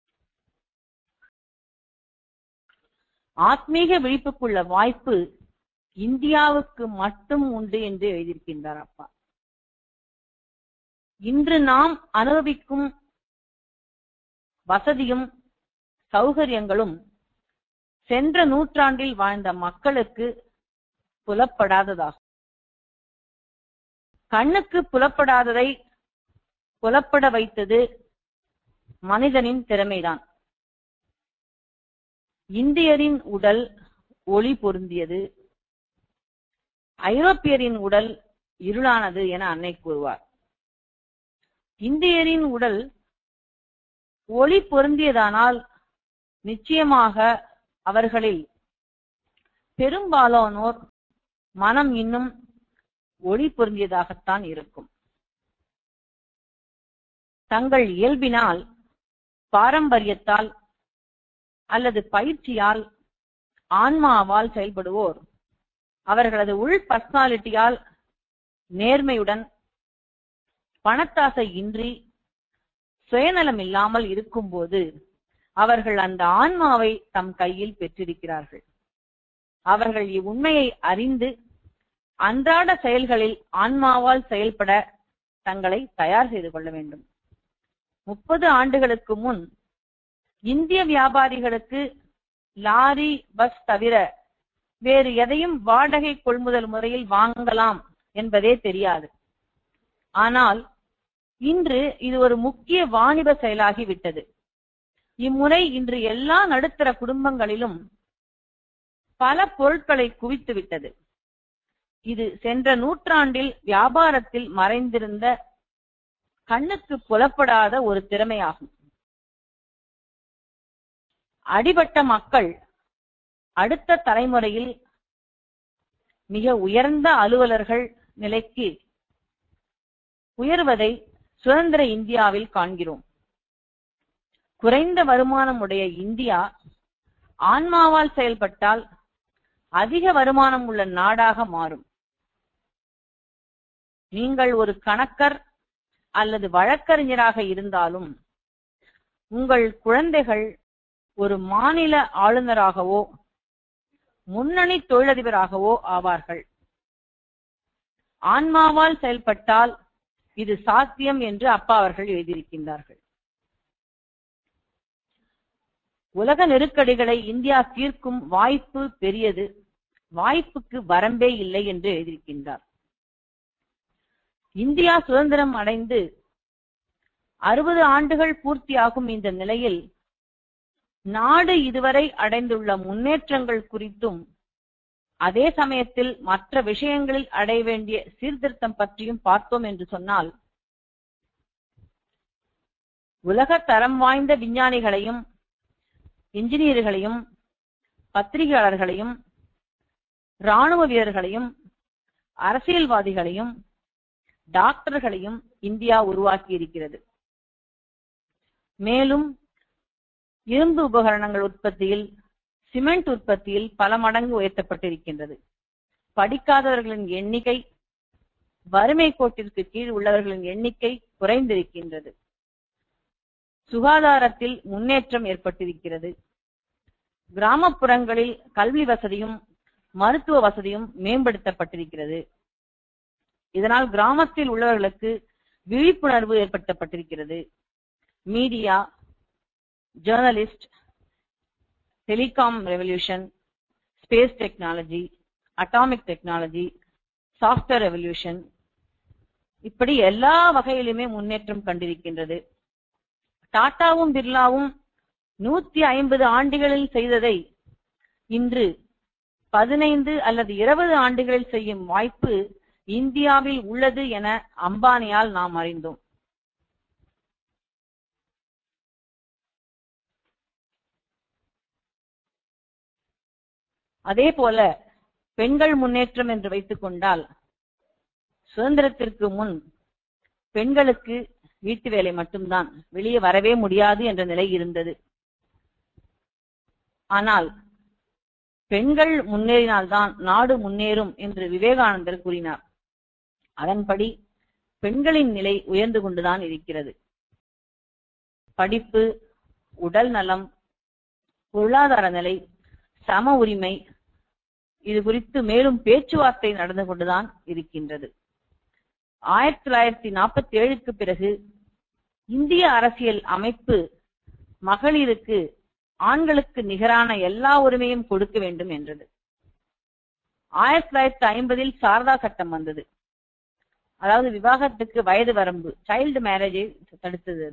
ஆத்மீக விழிப்புக்குள்ள வாய்ப்பு இந்தியாவுக்கு மட்டும் உண்டு என்று எழுதியிருக்கின்றார் அப்பா. இன்று நாம் அனுபவிக்கும் வசதியும் சௌகரியங்களும் சென்ற நூற்றாண்டில் வாழ்ந்த மக்களுக்கு புலப்படாததாகும். கண்ணுக்கு புலப்படாததை புலப்பட வைத்தது மனிதனின் திறமைதான். இந்தியரின் உடல் ஒளி பொருந்தியது, ஐரோப்பியரின் உடல் இருளானது என அன்னை கூறுவார். இந்தியரின் உடல் ஒளி பொருந்தியதானால் நிச்சயமாக அவர்களில் பெரும்பாலானோர் மனம் இன்னும் ஒளி பொருந்தியதாகத்தான் இருக்கும். தங்கள் இயல்பினால், பாரம்பரியத்தால் அல்லது பயிற்சியால், ஆன்மாவால் செயல்படுவோர் அவர்களது உள் பர்சனாலிட்டியால் நேர்மையுடன், பணத்தாசை இன்றி, சுயநலம் இல்லாமல் இருக்கும்போது அவர்கள் அந்த ஆன்மாவை தம் கையில் பெற்றிருக்கிறார்கள். அவர்கள் இவ்வுண்மையை அறிந்து அன்றாட செயல்களில் ஆன்மாவால் செயல்பட தங்களை தயார் செய்து கொள்ள வேண்டும். 30 ஆண்டுகளுக்கு முன் இந்திய வியாபாரிகளுக்கு லாரி, பஸ் தவிர வேறு எதையும் வாடகை கொள்முதல் முறையில் வாங்கலாம் என்பதே தெரியாது. ஆனால் இன்று இது ஒரு முக்கிய வாணிப செயலாகிவிட்டது. இம்முறை இன்று எல்லா நடுத்தர குடும்பங்களிலும் பல பொருட்களை குவித்து விட்டது. இது சென்ற நூற்றாண்டில் வியாபாரத்தில் மறைந்திருந்த கண்ணுக்கு புலப்படாத ஒரு திறமையாகும். அடிபட்ட மக்கள் அடுத்த தலைமுறையில் மிக உயர்ந்த அலுவலர்கள் நிலைக்கு உயர்வதை சுதந்திர இந்தியாவில் காண்கிறோம். குறைந்த வருமானம் உடைய இந்தியா ஆன்மாவால் செயல்பட்டால் அதிக வருமானம் உள்ள நாடாக மாறும். நீங்கள் ஒரு கணக்கர் அல்லது வழக்கறிஞராக இருந்தாலும் உங்கள் குழந்தைகள் ஒரு மாநில ஆளுநராகவோ முன்னணி தொழிலதிபராகவோ ஆவார்கள். ஆன்மாவால் செயல்பட்டால் இது சாத்தியம் என்று அப்பா அவர்கள் எழுதியிருக்கின்றார்கள். உலக நெருக்கடிகளை இந்தியா தீர்க்கும் வாய்ப்பு பெரியது, வாய்ப்புக்கு வரம்பே இல்லை என்று எழுதியிருக்கின்றார். இந்தியா சுதந்திரம் அடைந்து 60 ஆண்டுகள் பூர்த்தியாகும் இந்த நிலையில் நாடு இதுவரை அடைந்துள்ள முன்னேற்றங்கள் குறித்தும் அதே சமயத்தில் மற்ற விஷயங்களில் அடைய வேண்டிய சீர்திருத்தம் பற்றியும் பார்த்தோம் என்று சொன்னால், உலக தரம் வாய்ந்த விஞ்ஞானிகளையும் இன்ஜினியர்களையும் பத்திரிகையாளர்களையும் இராணுவ வீரர்களையும் அரசியல்வாதிகளையும் டாக்டர்களையும் இந்தியா உருவாக்கி இருக்கிறது. மேலும் இரும்பு உபகரணங்கள் உற்பத்தியில், சிமெண்ட் உற்பத்தியில் பல மடங்கு உயர்த்தப்பட்டிருக்கின்றது. படிக்காதவர்களின் எண்ணிக்கை, வறுமை கோட்டிற்கு கீழ் உள்ளவர்களின் எண்ணிக்கை குறைந்திருக்கின்றது. சுகாதாரத்தில் முன்னேற்றம் ஏற்பட்டிருக்கிறது. கிராமப்புறங்களில் கல்வி வசதியும் மருத்துவ வசதியும் மேம்படுத்தப்பட்டிருக்கிறது. இதனால் கிராமத்தில் உள்ளவர்களுக்கு விழிப்புணர்வு ஏற்படுத்தப்பட்டிருக்கிறது. Media, journalist, telecom revolution, space technology, atomic technology, software revolution, இப்படி எல்லா வகையிலுமே முன்னேற்றம் கண்டிருக்கின்றது. டாடாவும் பிர்லாவும் 150 ஆண்டுகளில் செய்ததை இன்று 15 அல்லது 20 ஆண்டுகளில் செய்யும் வாய்ப்பு இந்தியாவில் உள்ளது என அம்பானியால் நாம் அறிந்தோம். அதே போல பெண்கள் முன்னேற்றம் என்று வைத்துக் கொண்டால், சுதந்திரத்திற்கு முன் பெண்களுக்கு வீட்டு வேலை மட்டும்தான், வெளியே வரவே முடியாது என்ற நிலை இருந்தது. ஆனால் பெண்கள் முன்னேறினால்தான் நாடு முன்னேறும் என்று விவேகானந்தர் கூறினார். அதன்படி பெண்களின் நிலை உயர்ந்து கொண்டுதான் இருக்கிறது. படிப்பு, உடல் நலம், பொருளாதார நிலை, சம உரிமை, இது குறித்து மேலும் பேச்சுவார்த்தை நடந்து கொண்டுதான் இருக்கின்றது. 1947க்கு பிறகு இந்திய அரசியல் அமைப்பு மகளிருக்கு ஆண்களுக்கு நிகரான எல்லா உரிமையும் கொடுக்க வேண்டும் என்றது. 1950 சாரதா சட்டம் வந்தது. அதாவது விவாகத்துக்கு வயது வரம்பு, சைல்டு மேரேஜை தடுத்தது.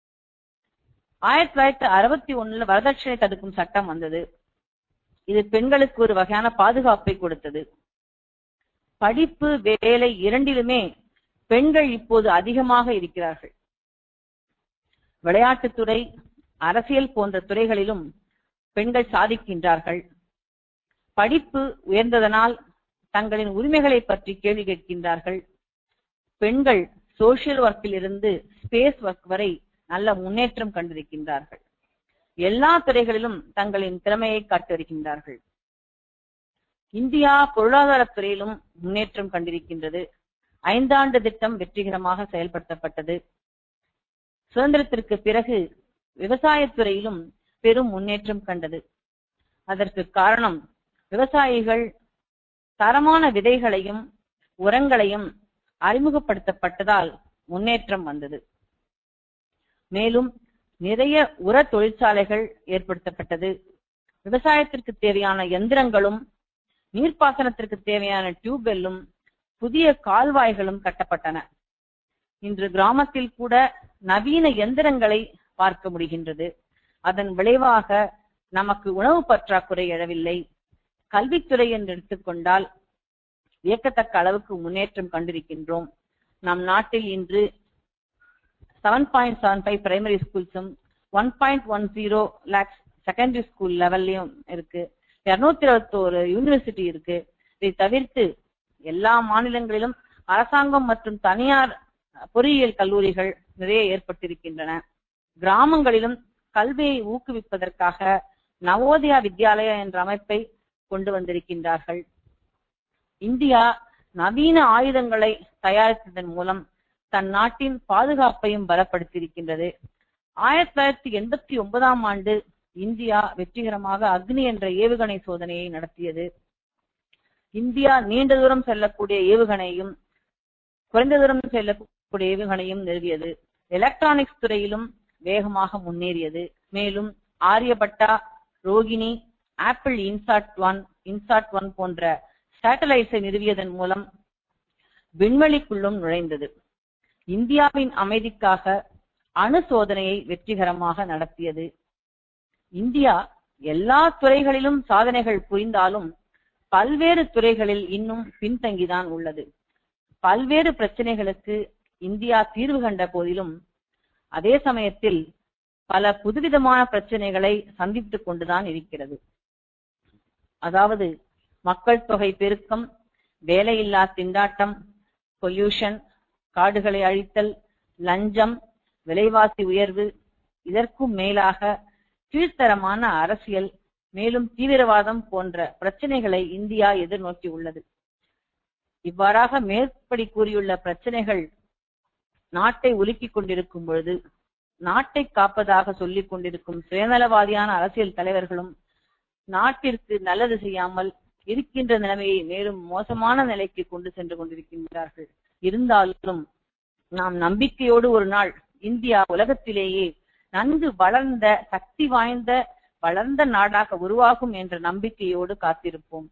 1961 வரதட்சணை தடுக்கும் சட்டம் வந்தது. இது பெண்களுக்கு ஒரு வகையான பாதுகாப்பை கொடுத்தது. படிப்பு, வேலை இரண்டிலுமே பெண்கள் இப்போது அதிகமாக இருக்கிறார்கள். விளையாட்டுத்துறை, அரசியல் போன்ற துறைகளிலும் பெண்கள் சாதிக்கின்றார்கள். படிப்பு உயர்ந்ததனால் தங்களின் உரிமைகளை பற்றி கேள்வி கேட்கின்றார்கள். பெண்கள் சோசியல் ஒர்க்கில் இருந்து ஸ்பேஸ் ஒர்க் வரை நல்ல முன்னேற்றம் கண்டிருக்கின்றார்கள். எல்லா துறைகளிலும் தங்களின் திறமையை காட்டி வருகின்றார்கள். இந்தியா பொருளாதாரத்துறையிலும் முன்னேற்றம் கண்டிருக்கின்றது. 5 ஆண்டு திட்டம் வெற்றிகரமாக செயல்படுத்தப்பட்டது. சுதந்திரத்திற்கு பிறகு விவசாயத்துறையிலும் பெரும் முன்னேற்றம் கண்டது. அதற்கு காரணம் விவசாயிகள் தரமான விதைகளையும் உரங்களையும் அறிமுகப்படுத்தப்பட்டதால் முன்னேற்றம் வந்தது. மேலும் நிறைய உர தொழிற்சாலைகள் ஏற்படுத்தப்பட்டது. விவசாயத்திற்கு தேவையான எந்திரங்களும் நீர்ப்பாசனத்திற்கு தேவையான டியூப்வெல்லும் புதிய கால்வாய்களும் கட்டப்பட்டன. இன்று கிராமத்தில் கூட நவீன எந்திரங்களை பார்க்க முடிகின்றது. அதன் விளைவாக நமக்கு உணவு பற்றாக்குறை எழவில்லை. கல்வித்துறை என்று எடுத்துக்கொண்டால் வியக்கத்தக்க அளவுக்கு முன்னேற்றம் கண்டிருக்கின்றோம். நம் நாட்டில் இன்று 7.75 பிரைமரி ஸ்கூல்ஸும் 1.10 lakhs செகண்டரி ஸ்கூல் லெவல்லையும் இருக்கு. 221 யூனிவர்சிட்டி இருக்கு. இதை தவிர்த்து எல்லா மாநிலங்களிலும் அரசாங்கம் மற்றும் தனியார் பொறியியல் கல்லூரிகள் நிறைய ஏற்பட்டிருக்கின்றன. கிராமங்களிலும் கல்வியை ஊக்குவிப்பதற்காக நவோதயா வித்யாலயா என்ற அமைப்பை கொண்டு வந்திருக்கின்றார்கள். இந்தியா நவீன ஆயுதங்களை தயாரித்ததன் மூலம் தன் நாட்டின் பாதுகாப்பையும் பலப்படுத்தியிருக்கின்றது. 1989ஆம் ஆண்டு இந்தியா வெற்றிகரமாக அக்னி என்ற ஏவுகணை சோதனையை நடத்தியது. இந்தியா நீண்ட தூரம் செல்லக்கூடிய ஏவுகணையும் குறைந்த தூரம் செல்லக்கூடிய ஏவுகணையும் நிறுவியது. எலக்ட்ரானிக்ஸ் துறையிலும் வேகமாக முன்னேறியது. மேலும் ஆரியபட்டா, ரோகிணி, ஆப்பிள் இன்சாட் 1 போன்ற சேட்டலைட்ஸை நிறுவியதன் மூலம் விண்வெளிக்குள்ளும் நுழைந்தது. இந்தியாவின் அமைதிக்காக அணு சோதனையை வெற்றிகரமாக நடத்தியது. இந்தியா எல்லா துறைகளிலும் சாதனைகள் புரிந்தாலும் பல்வேறு துறைகளில் இன்னும் பின்தங்கிதான் உள்ளது. பல்வேறு பிரச்சனைகளுக்கு இந்தியா தீர்வு கண்ட போதிலும் அதே சமயத்தில் பல புதுவிதமான பிரச்சனைகளை சந்தித்துக் கொண்டுதான் இருக்கிறது. அதாவது மக்கள் தொகை பெருக்கம், வேலையில்லா திண்டாட்டம், பொல்யூஷன், காடுகளை அழித்தல், லஞ்சம், விலைவாசி உயர்வு, இதற்கும் மேலாக கீழ்த்தரமான அரசியல், மேலும் தீவிரவாதம் போன்ற பிரச்சனைகளை இந்தியா எதிர்நோக்கி உள்ளது. இவ்வாறாக மேற்படி கூறியுள்ள பிரச்சனைகள் நாட்டை உலுக்கிக் கொண்டிருக்கும் பொழுது நாட்டை காப்பதாக சொல்லிக் கொண்டிருக்கும் சுயநலவாதியான அரசியல் தலைவர்களும் நாட்டிற்கு நல்லது செய்யாமல் இருக்கின்ற நிலைமையை மேலும் மோசமான நிலைக்கு கொண்டு சென்று கொண்டிருக்கின்றார்கள். இருந்தாலும் நாம் நம்பிக்கையோடு ஒரு நாள் இந்தியா உலகத்திலேயே நன்கு வளர்ந்த சக்தி வாய்ந்த வளர்ந்த நாடாக உருவாகும் என்ற நம்பிக்கையோடு காத்திருப்போம்.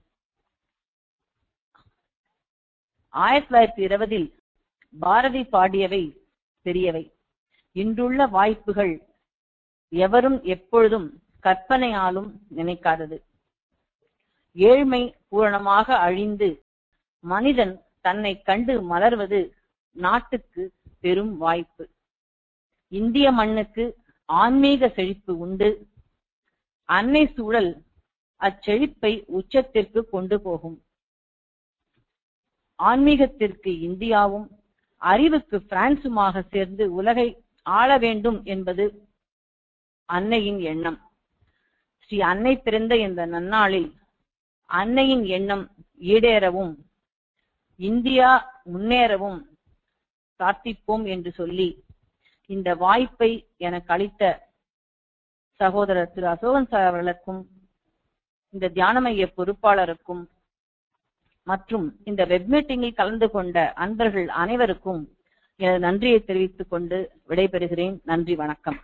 1920 பாரதி பாடியவை பெரியவை. இன்றுள்ள வாய்ப்புகள் எவரும் எப்பொழுதும் கற்பனையாலும் நினைக்காதது. ஏழ்மை பூரணமாக அழிந்து மனிதன் தன்னை கண்டு மலர்வது நாட்டுக்கு பெரும் வாய்ப்பு. இந்திய மண்ணுக்கு ஆன்மீக செழிப்பு உண்டு. அன்னை சூழல் அச்செழிப்பை உச்சத்திற்கு கொண்டு போகும். ஆன்மீகத்திற்கு இந்தியாவும் அறிவுக்கு பிரான்சுமாக சேர்ந்து உலகை ஆள வேண்டும் என்பது அன்னையின் எண்ணம். ஸ்ரீ அன்னை பிறந்த இந்த நன்னாளில் அன்னையின் எண்ணம் ஈடேறவும் இந்தியா முன்னேறவும் பிரார்த்திப்போம் என்று சொல்லி இந்த வாய்ப்பை எனக்கு அளித்த சகோதரர் திரு அசோகன் சார் அவர்களுக்கும் இந்த தியான மைய பொறுப்பாளருக்கும் மற்றும் இந்த வெப் மீட்டிங்கில் கலந்து கொண்ட அன்பர்கள் அனைவருக்கும் எனது நன்றியை தெரிவித்துக் கொண்டு விடைபெறுகிறேன். நன்றி, வணக்கம்.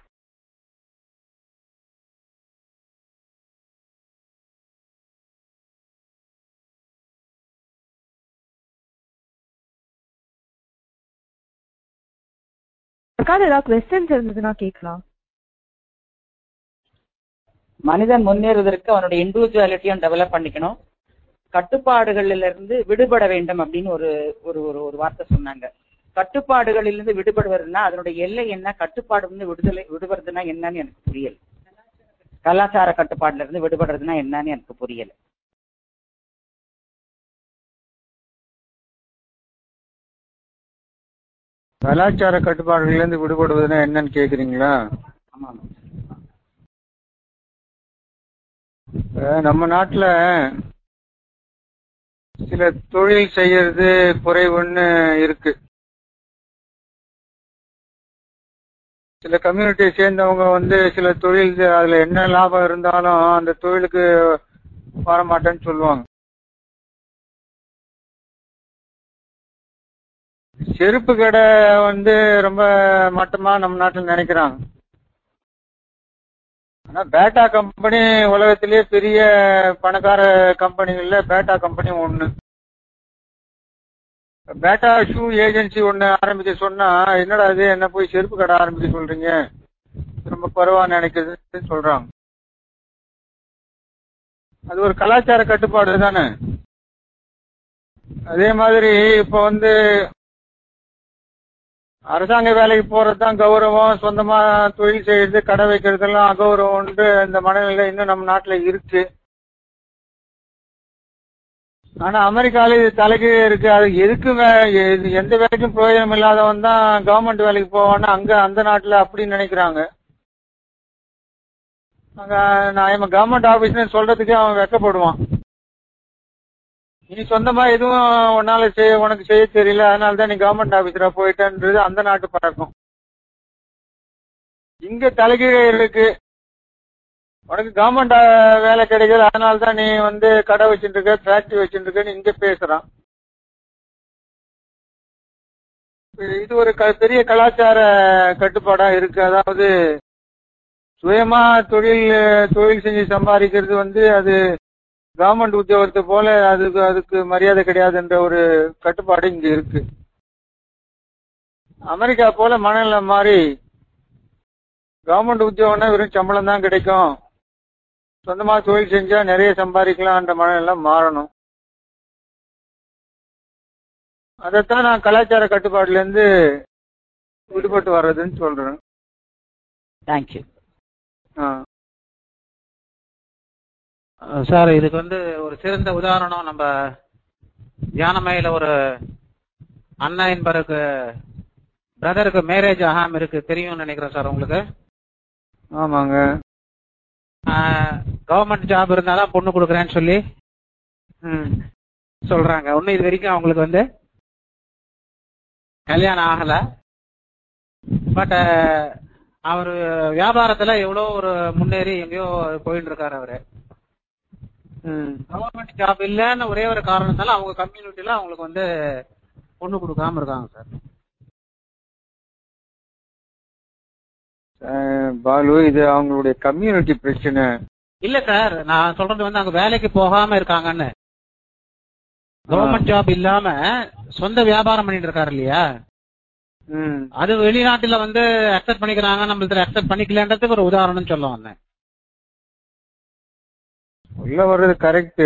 ஏதாவது क्वेश्चंस இருந்ததுன்னா கேட்கலாம். மனிதன் முன்னேறுவதற்கு அவனுடைய இண்டிவிஜுவாலிட்டியும் டெவலப் பண்ணிக்கணும், கட்டுப்பாடுகளில இருந்து விடுபட வேண்டும் அப்படின்னு ஒரு ஒரு வார்த்தை சொன்னாங்க. கட்டுப்பாடுகளிலிருந்து விடுபடுவதுன்னா அதனுடைய எல்லை என்ன, கட்டுப்பாடு வந்து விடுபடுறதுன்னா என்னன்னு எனக்கு புரியல. கலாச்சார கட்டுப்பாடுல இருந்து விடுபடுறதுன்னா என்னன்னு எனக்கு புரியல. கலாச்சார கட்டுப்பாடுகள்ல இருந்து விடுபடுவதுன்னா என்னன்னு கேக்குறீங்களா? ஆமா, நம்ம நாட்டுல சில தொழில் செய்யறது குறைவுன்னு இருக்கு. சில கம்யூனிட்டியை சேர்ந்தவங்க வந்து சில தொழில் அதுல என்ன லாபம் இருந்தாலும் அந்த தொழிலுக்கு வரமாட்டேன்னு சொல்லுவாங்க. செருப்பு கடை வந்து ரொம்ப மட்டமா நம்ம நாட்டில் நினைக்கிறாங்க. ஆனா பேட்டா கம்பெனி உலகத்திலேயே பெரிய பணக்கார கம்பெனிகள்ல பேட்டா கம்பெனி ஒண்ணு. பேட்டா ஷூ ஏஜென்சி ஒண்ணு ஆரம்பிக்க சொன்னா என்னடா அது, என்ன போய் செருப்பு கடை ஆரம்பிக்க சொல்றீங்க, ரொம்ப குறைவா நினைக்கிறதுன்னு சொல்றாங்க. அது ஒரு கலாச்சார கட்டுப்பாடு தானே. அதே மாதிரி இப்ப வந்து அரசாங்க வேலைக்கு போறதுதான் கௌரவம், சொந்தமா தொழில் செய்யறது கடை வைக்கிறதெல்லாம் அகௌரவம் இந்த மனநிலை இன்னும் நம்ம நாட்டுல இருக்கு. ஆனா அமெரிக்கால இது தலைகீழ இருக்கு. அது எதுக்கும் எந்த வேலைக்கும் பிரயோஜனம் இல்லாதவன் தான் கவர்மெண்ட் வேலைக்கு போவான்னா அங்க அந்த நாட்டுல அப்படி நினைக்கிறாங்க. அங்க நான் கவர்மெண்ட் ஆபீஸ்ன்னு சொல்றதுக்கே அவன் வெக்கப்படுவான். நீ சொந்தமா எதுவும் உன்னால உனக்கு செய்ய தெரியல, அதனாலதான் நீ கவர்மெண்ட் ஆபீசரா போயிட்டன்றது அந்த நாட்டு பழக்கம். இங்க தலைகீழே இருக்கு. உனக்கு கவர்மெண்ட் வேலை கிடைக்குது, அதனாலதான் நீ வந்து கடை வச்சுட்டு இருக்க, ஃபேக்டரி வச்சுட்டு இருக்கன்னு இங்க பேசுறான். இது ஒரு பெரிய கலாச்சார கட்டுப்பாடா இருக்கு. அதாவது சுயமா தொழில் செஞ்சு சம்பாதிக்கிறது அது கவர்மெண்ட் உத்தியோகத்தை போல அதுக்கு மரியாதை கிடையாதுன்ற ஒரு கட்டுப்பாடு இங்க இருக்கு. அமெரிக்கா போல மனநிலை மாறி கவர்மெண்ட் உத்தியோகம்னா வெறும் சம்பளம் தான் கிடைக்கும், சொந்தமா தொழில் செஞ்சா நிறைய சம்பாதிக்கலாம்ன்ற மனநிலை மாறணும். அதைத்தான் நான் கலாச்சார கட்டுப்பாடுல இருந்து விடுபட்டு வர்றதுன்னு சொல்றேன். தேங்க்யூ. சார், இதுக்கு ஒரு சிறந்த உதாரணம் நம்ம தியானமயில ஒரு அண்ணா என்பருக்கு பிரதருக்கு மேரேஜ் ஆகாம இருக்கு, தெரியும்னு நினைக்கிறேன் சார் உங்களுக்கு. ஆமாங்க. கவர்மெண்ட் ஜாப் இருந்தாதான் பொண்ணு கொடுக்குறேன்னு சொல்லி சொல்றாங்க. ஒன்னும் இது வரைக்கும் அவங்களுக்கு கல்யாணம் ஆகல. பட் அவரு வியாபாரத்துல எவ்வளோ ஒரு முன்னேறி எங்கேயோ போயிட்டு இருக்காரு அவரு. கவர்மெண்ட் ஜாப் இல்லன்னு ஒரே ஒரு காரணத்தால அவங்க கம்யூனிட்டில அவங்களுக்கு பொண்ணு கொடுக்காம இருக்காங்க சார். பாலு, இது அவங்களுடைய கம்யூனிட்டி பிரச்சனை இல்ல சார். நான் சொல்றது அங்க வேலைக்கு போகாம இருக்காங்கன்னு. கவர்மெண்ட் ஜாப் இல்லாம சொந்த வியாபாரம் பண்ணிட்டு இருக்காரு இல்லையா, அது வெளிநாட்டுல அக்செப்ட் பண்ணிக்கிறாங்க, நம்மள அக்செப்ட் பண்ணிக்கலன்றதுக்கு ஒரு உதாரணம் சொல்ல வந்தேன். உள்ள வர்றது கரெக்ட்.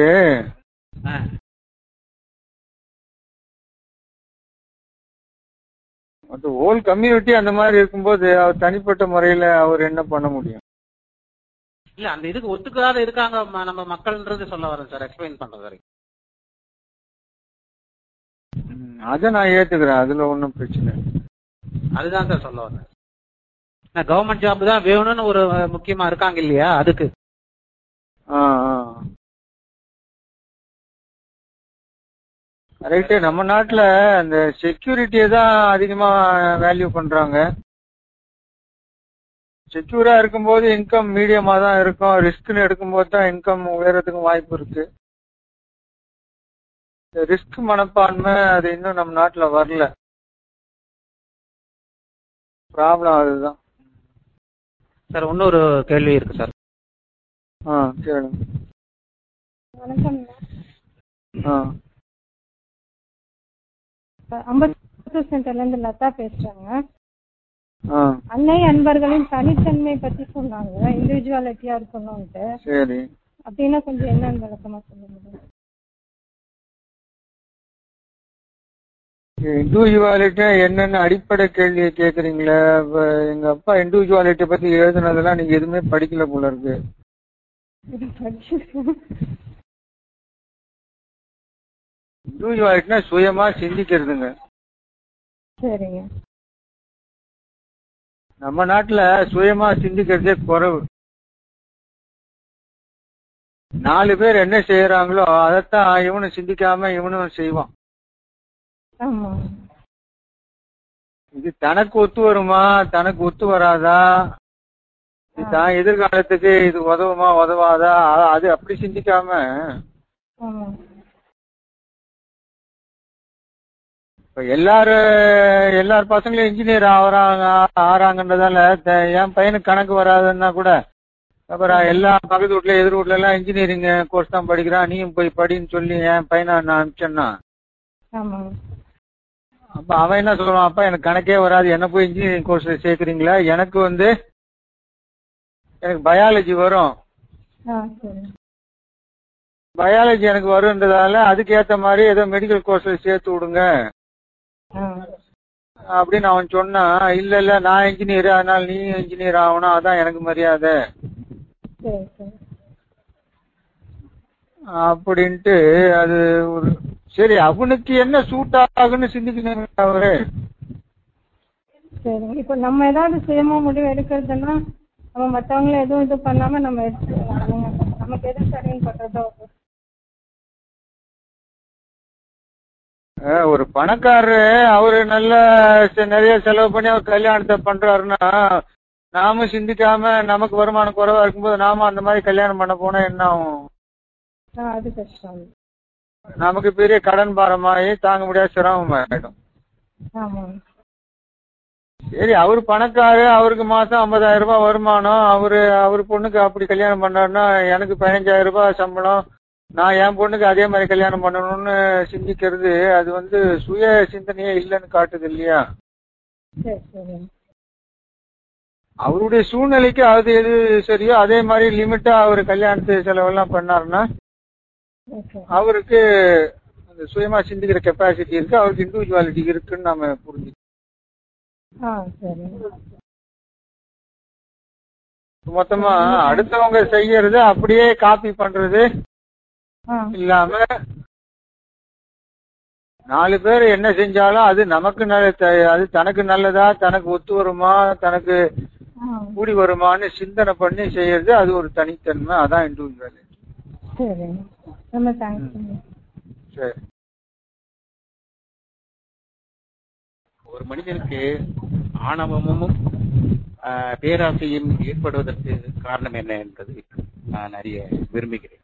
ஹோல் கம்யூனிட்டி அந்த மாதிரி இருக்கும்போது அவர் தனிப்பட்ட முறையில அவர் என்ன பண்ண முடியும்? இல்ல, அந்த இதுக்கு ஒத்துக்காத இருக்காங்க நம்ம மக்கள்ன்றது சொல்ல வரேன் சார், எக்ஸ்பிளைன் பண்றது வரைக்கும். அத நான் ஏத்துக்கிறேன், அதுல ஒன்னும் பிரச்சனை. அதுதான் சார் சொல்ல வரேன். கவர்மெண்ட் ஜாப் தான் வேணும்னு ஒரு முக்கியமா இருக்காங்க இல்லையா, அதுக்கு. கரெக்ட். நம்ம நாட்டுல அந்த செக்யூரிட்டியை தான் அதிகமா வேல்யூ பண்றாங்க. செக்யூரா இருக்கும்போது இன்கம் மீடியமா தான் இருக்கும், ரிஸ்க்னு எடுக்கும்போது தான் இன்கம் உயரத்துக்கும் வாய்ப்பு இருக்கு. ரிஸ்க் மனப்பான்மை அது இன்னும் நம்ம நாட்டுல வரல. ப்ராப்ளம் அதுதான் சார். இன்னொரு கேள்வி இருக்கு சார். கேளுங்க. வணக்கம். 50 சென்டர்ல இருந்து லதா பேசுறாங்க. அன்னை அன்பர்களின் தனித்தன்மை பத்தி சொன்னாங்க, இண்டிவிஜுவாலிட்டியா இருக்கணும்ட்டு. சரி, அப்படின்னா கொஞ்சம் என்னன்னு விளக்கமா சொல்ல முடியும்? இண்டிவிஜுவாலிட்டி என்னன்னு அடிப்படை கேள்வியை கேக்குறீங்களா? எங்க அப்பா இண்டிவிஜுவாலிட்டி பத்தி எழுதுனதெல்லாம் நீங்க எதுவுமே படிக்கல போல இருக்கு. இண்டிவிஜுவாலிட்டினா சுயமா சிந்திக்கிறதுங்க. சரிங்க. நம்ம நாட்டுல சுயமா சிந்திக்கிறதே குறைவு. 4 பேர் என்ன செய்யறாங்களோ அதைத்தான் இவனும் சிந்திக்காம இவனும் செய்வான். இது தனக்கு ஒத்து வருமா, தனக்கு ஒத்து வராதா, தான் எதிர்காலத்துக்கு இது உதவுமா உதவாதா, அது அப்படி சிந்திக்காம இப்ப எல்லார் பசங்களும் இன்ஜினியர் ஆறாங்கன்றதால என் பையனுக்கு கணக்கு வராதுன்னா கூட அப்புறம் எல்லா பக்கத்து வீட்டுல எதிர் வீட்டுல எல்லாம் இன்ஜினியரிங் கோர்ஸ் தான் படிக்கிறான், நீயும் போய் படின்னு சொல்லி என் பையனை நான் அனுப்பிச்சேன்னா அப்ப அவன் என்ன சொல்லுவான், அப்பா எனக்கு கணக்கே வராது, என்ன போய் இன்ஜினியரிங் கோர்ஸ்ல சேர்க்கறீங்களா, எனக்கு பயாலஜி வரும், பயாலஜி எனக்கு வரும்ன்றதால அதுக்கு ஏத்த மாதிரி ஏதோ மெடிக்கல் கோர்ஸ்ல சேர்த்து விடுங்க அப்படின்னு அவன் சொன்னா, இல்ல நான் இன்ஜினியர் அதனால நீ இன்ஜினியர் ஆகணும், அதான் எனக்கு மரியாதை அப்படின்ட்டு. அது ஒரு சரி, அவனுக்கு என்ன சூட் ஆகுன்னு சிந்திக்கணும் அவரு. சரி, இப்ப நம்ம ஏதாவது சுயமா முடிவு எடுக்கிறதுன்னா நம்ம மத்தவங்களை எதுவும் இது பண்ணாம நம்ம எடுத்துக்கலாம், நமக்கு எது சரின்னு பண்றதோ. ஒரு பணக்காரரு அவரு நிறைய செலவு பண்ணி அவர் கல்யாணத்தை பண்றாருன்னா நாம சிந்திக்காம நமக்கு வருமானம் குறைவா இருக்கும்போது நாம அந்த மாதிரி கல்யாணம் பண்ண போனா என்ன ஆகும்? அது கஷ்டம். நமக்கு பெரிய கடன் பாரமாயி தாங்க முடியாத சிரமம் ஆயிடும். சரி, அவரு பணக்காரு, அவருக்கு மாசம் 50,000 ரூபாய் வருமானம், அவரு பொண்ணுக்கு அப்படி கல்யாணம் பண்ணாருன்னா எனக்கு 15,000 ரூபாய் சம்பளம், நான் என் பொண்ணுக்கு அதே மாதிரி கல்யாணம் பண்ணணும்னு சிந்திக்கிறது அது சுய சிந்தனையே இல்லைன்னு காட்டுது இல்லையா? அவருடைய சூழ்நிலைக்கு அது எது சரியோ அதே மாதிரி லிமிட்டா அவர் கல்யாணத்து செலவெல்லாம் பண்ணாருன்னா அவருக்கு அந்த சுயமா சிந்திக்கிற கெப்பாசிட்டி இருக்கு, அவருக்கு இண்டிவிஜுவாலிட்டி இருக்குன்னு நாம புரிஞ்சுக்கணும். மொத்தமா அடுத்தவங்க செய்யறது அப்படியே காப்பி பண்றது இல்லாம 4 பேர் என்ன செஞ்சாலும் அது நமக்கு அது தனக்கு நல்லதா, தனக்கு ஒத்து வருமா, தனக்கு கூடி வருமானு சிந்தனை பண்ணி செய்யறது அது ஒரு தனித்தன்மை. அதான் இண்டிவிஜுவல். சரி. ஒரு மனிதனுக்கு ஆணவமும் பேராசையும் ஏற்படுவதற்கு காரணம் என்ன என்பது நான் அறிய விரும்புகிறேன்.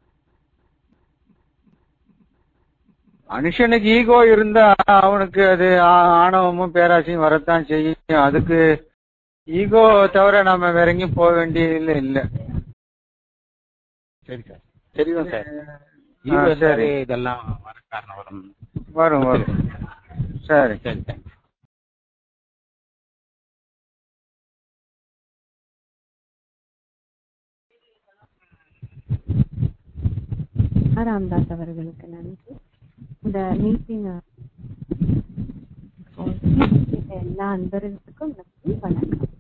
மனுஷனுக்கு ஈகோ இருந்தா அவனுக்கு அது ஆணவமும் பேராசையும் வரத்தான் செய்யும். அதுக்கு ஈகோ தவிர நாம வேற எங்கேயும் போக வேண்டியது இல்லை. சரி சார், தெரியும் சார். சரி, இதெல்லாம் வர காரணம் வரும். சரி சரி. ராம்தாஸ் அவர்களுக்கு நன்றி. இந்த மீட்டிங் எல்லா அன்பர்களுக்கும் நன்றி. வணக்கம்.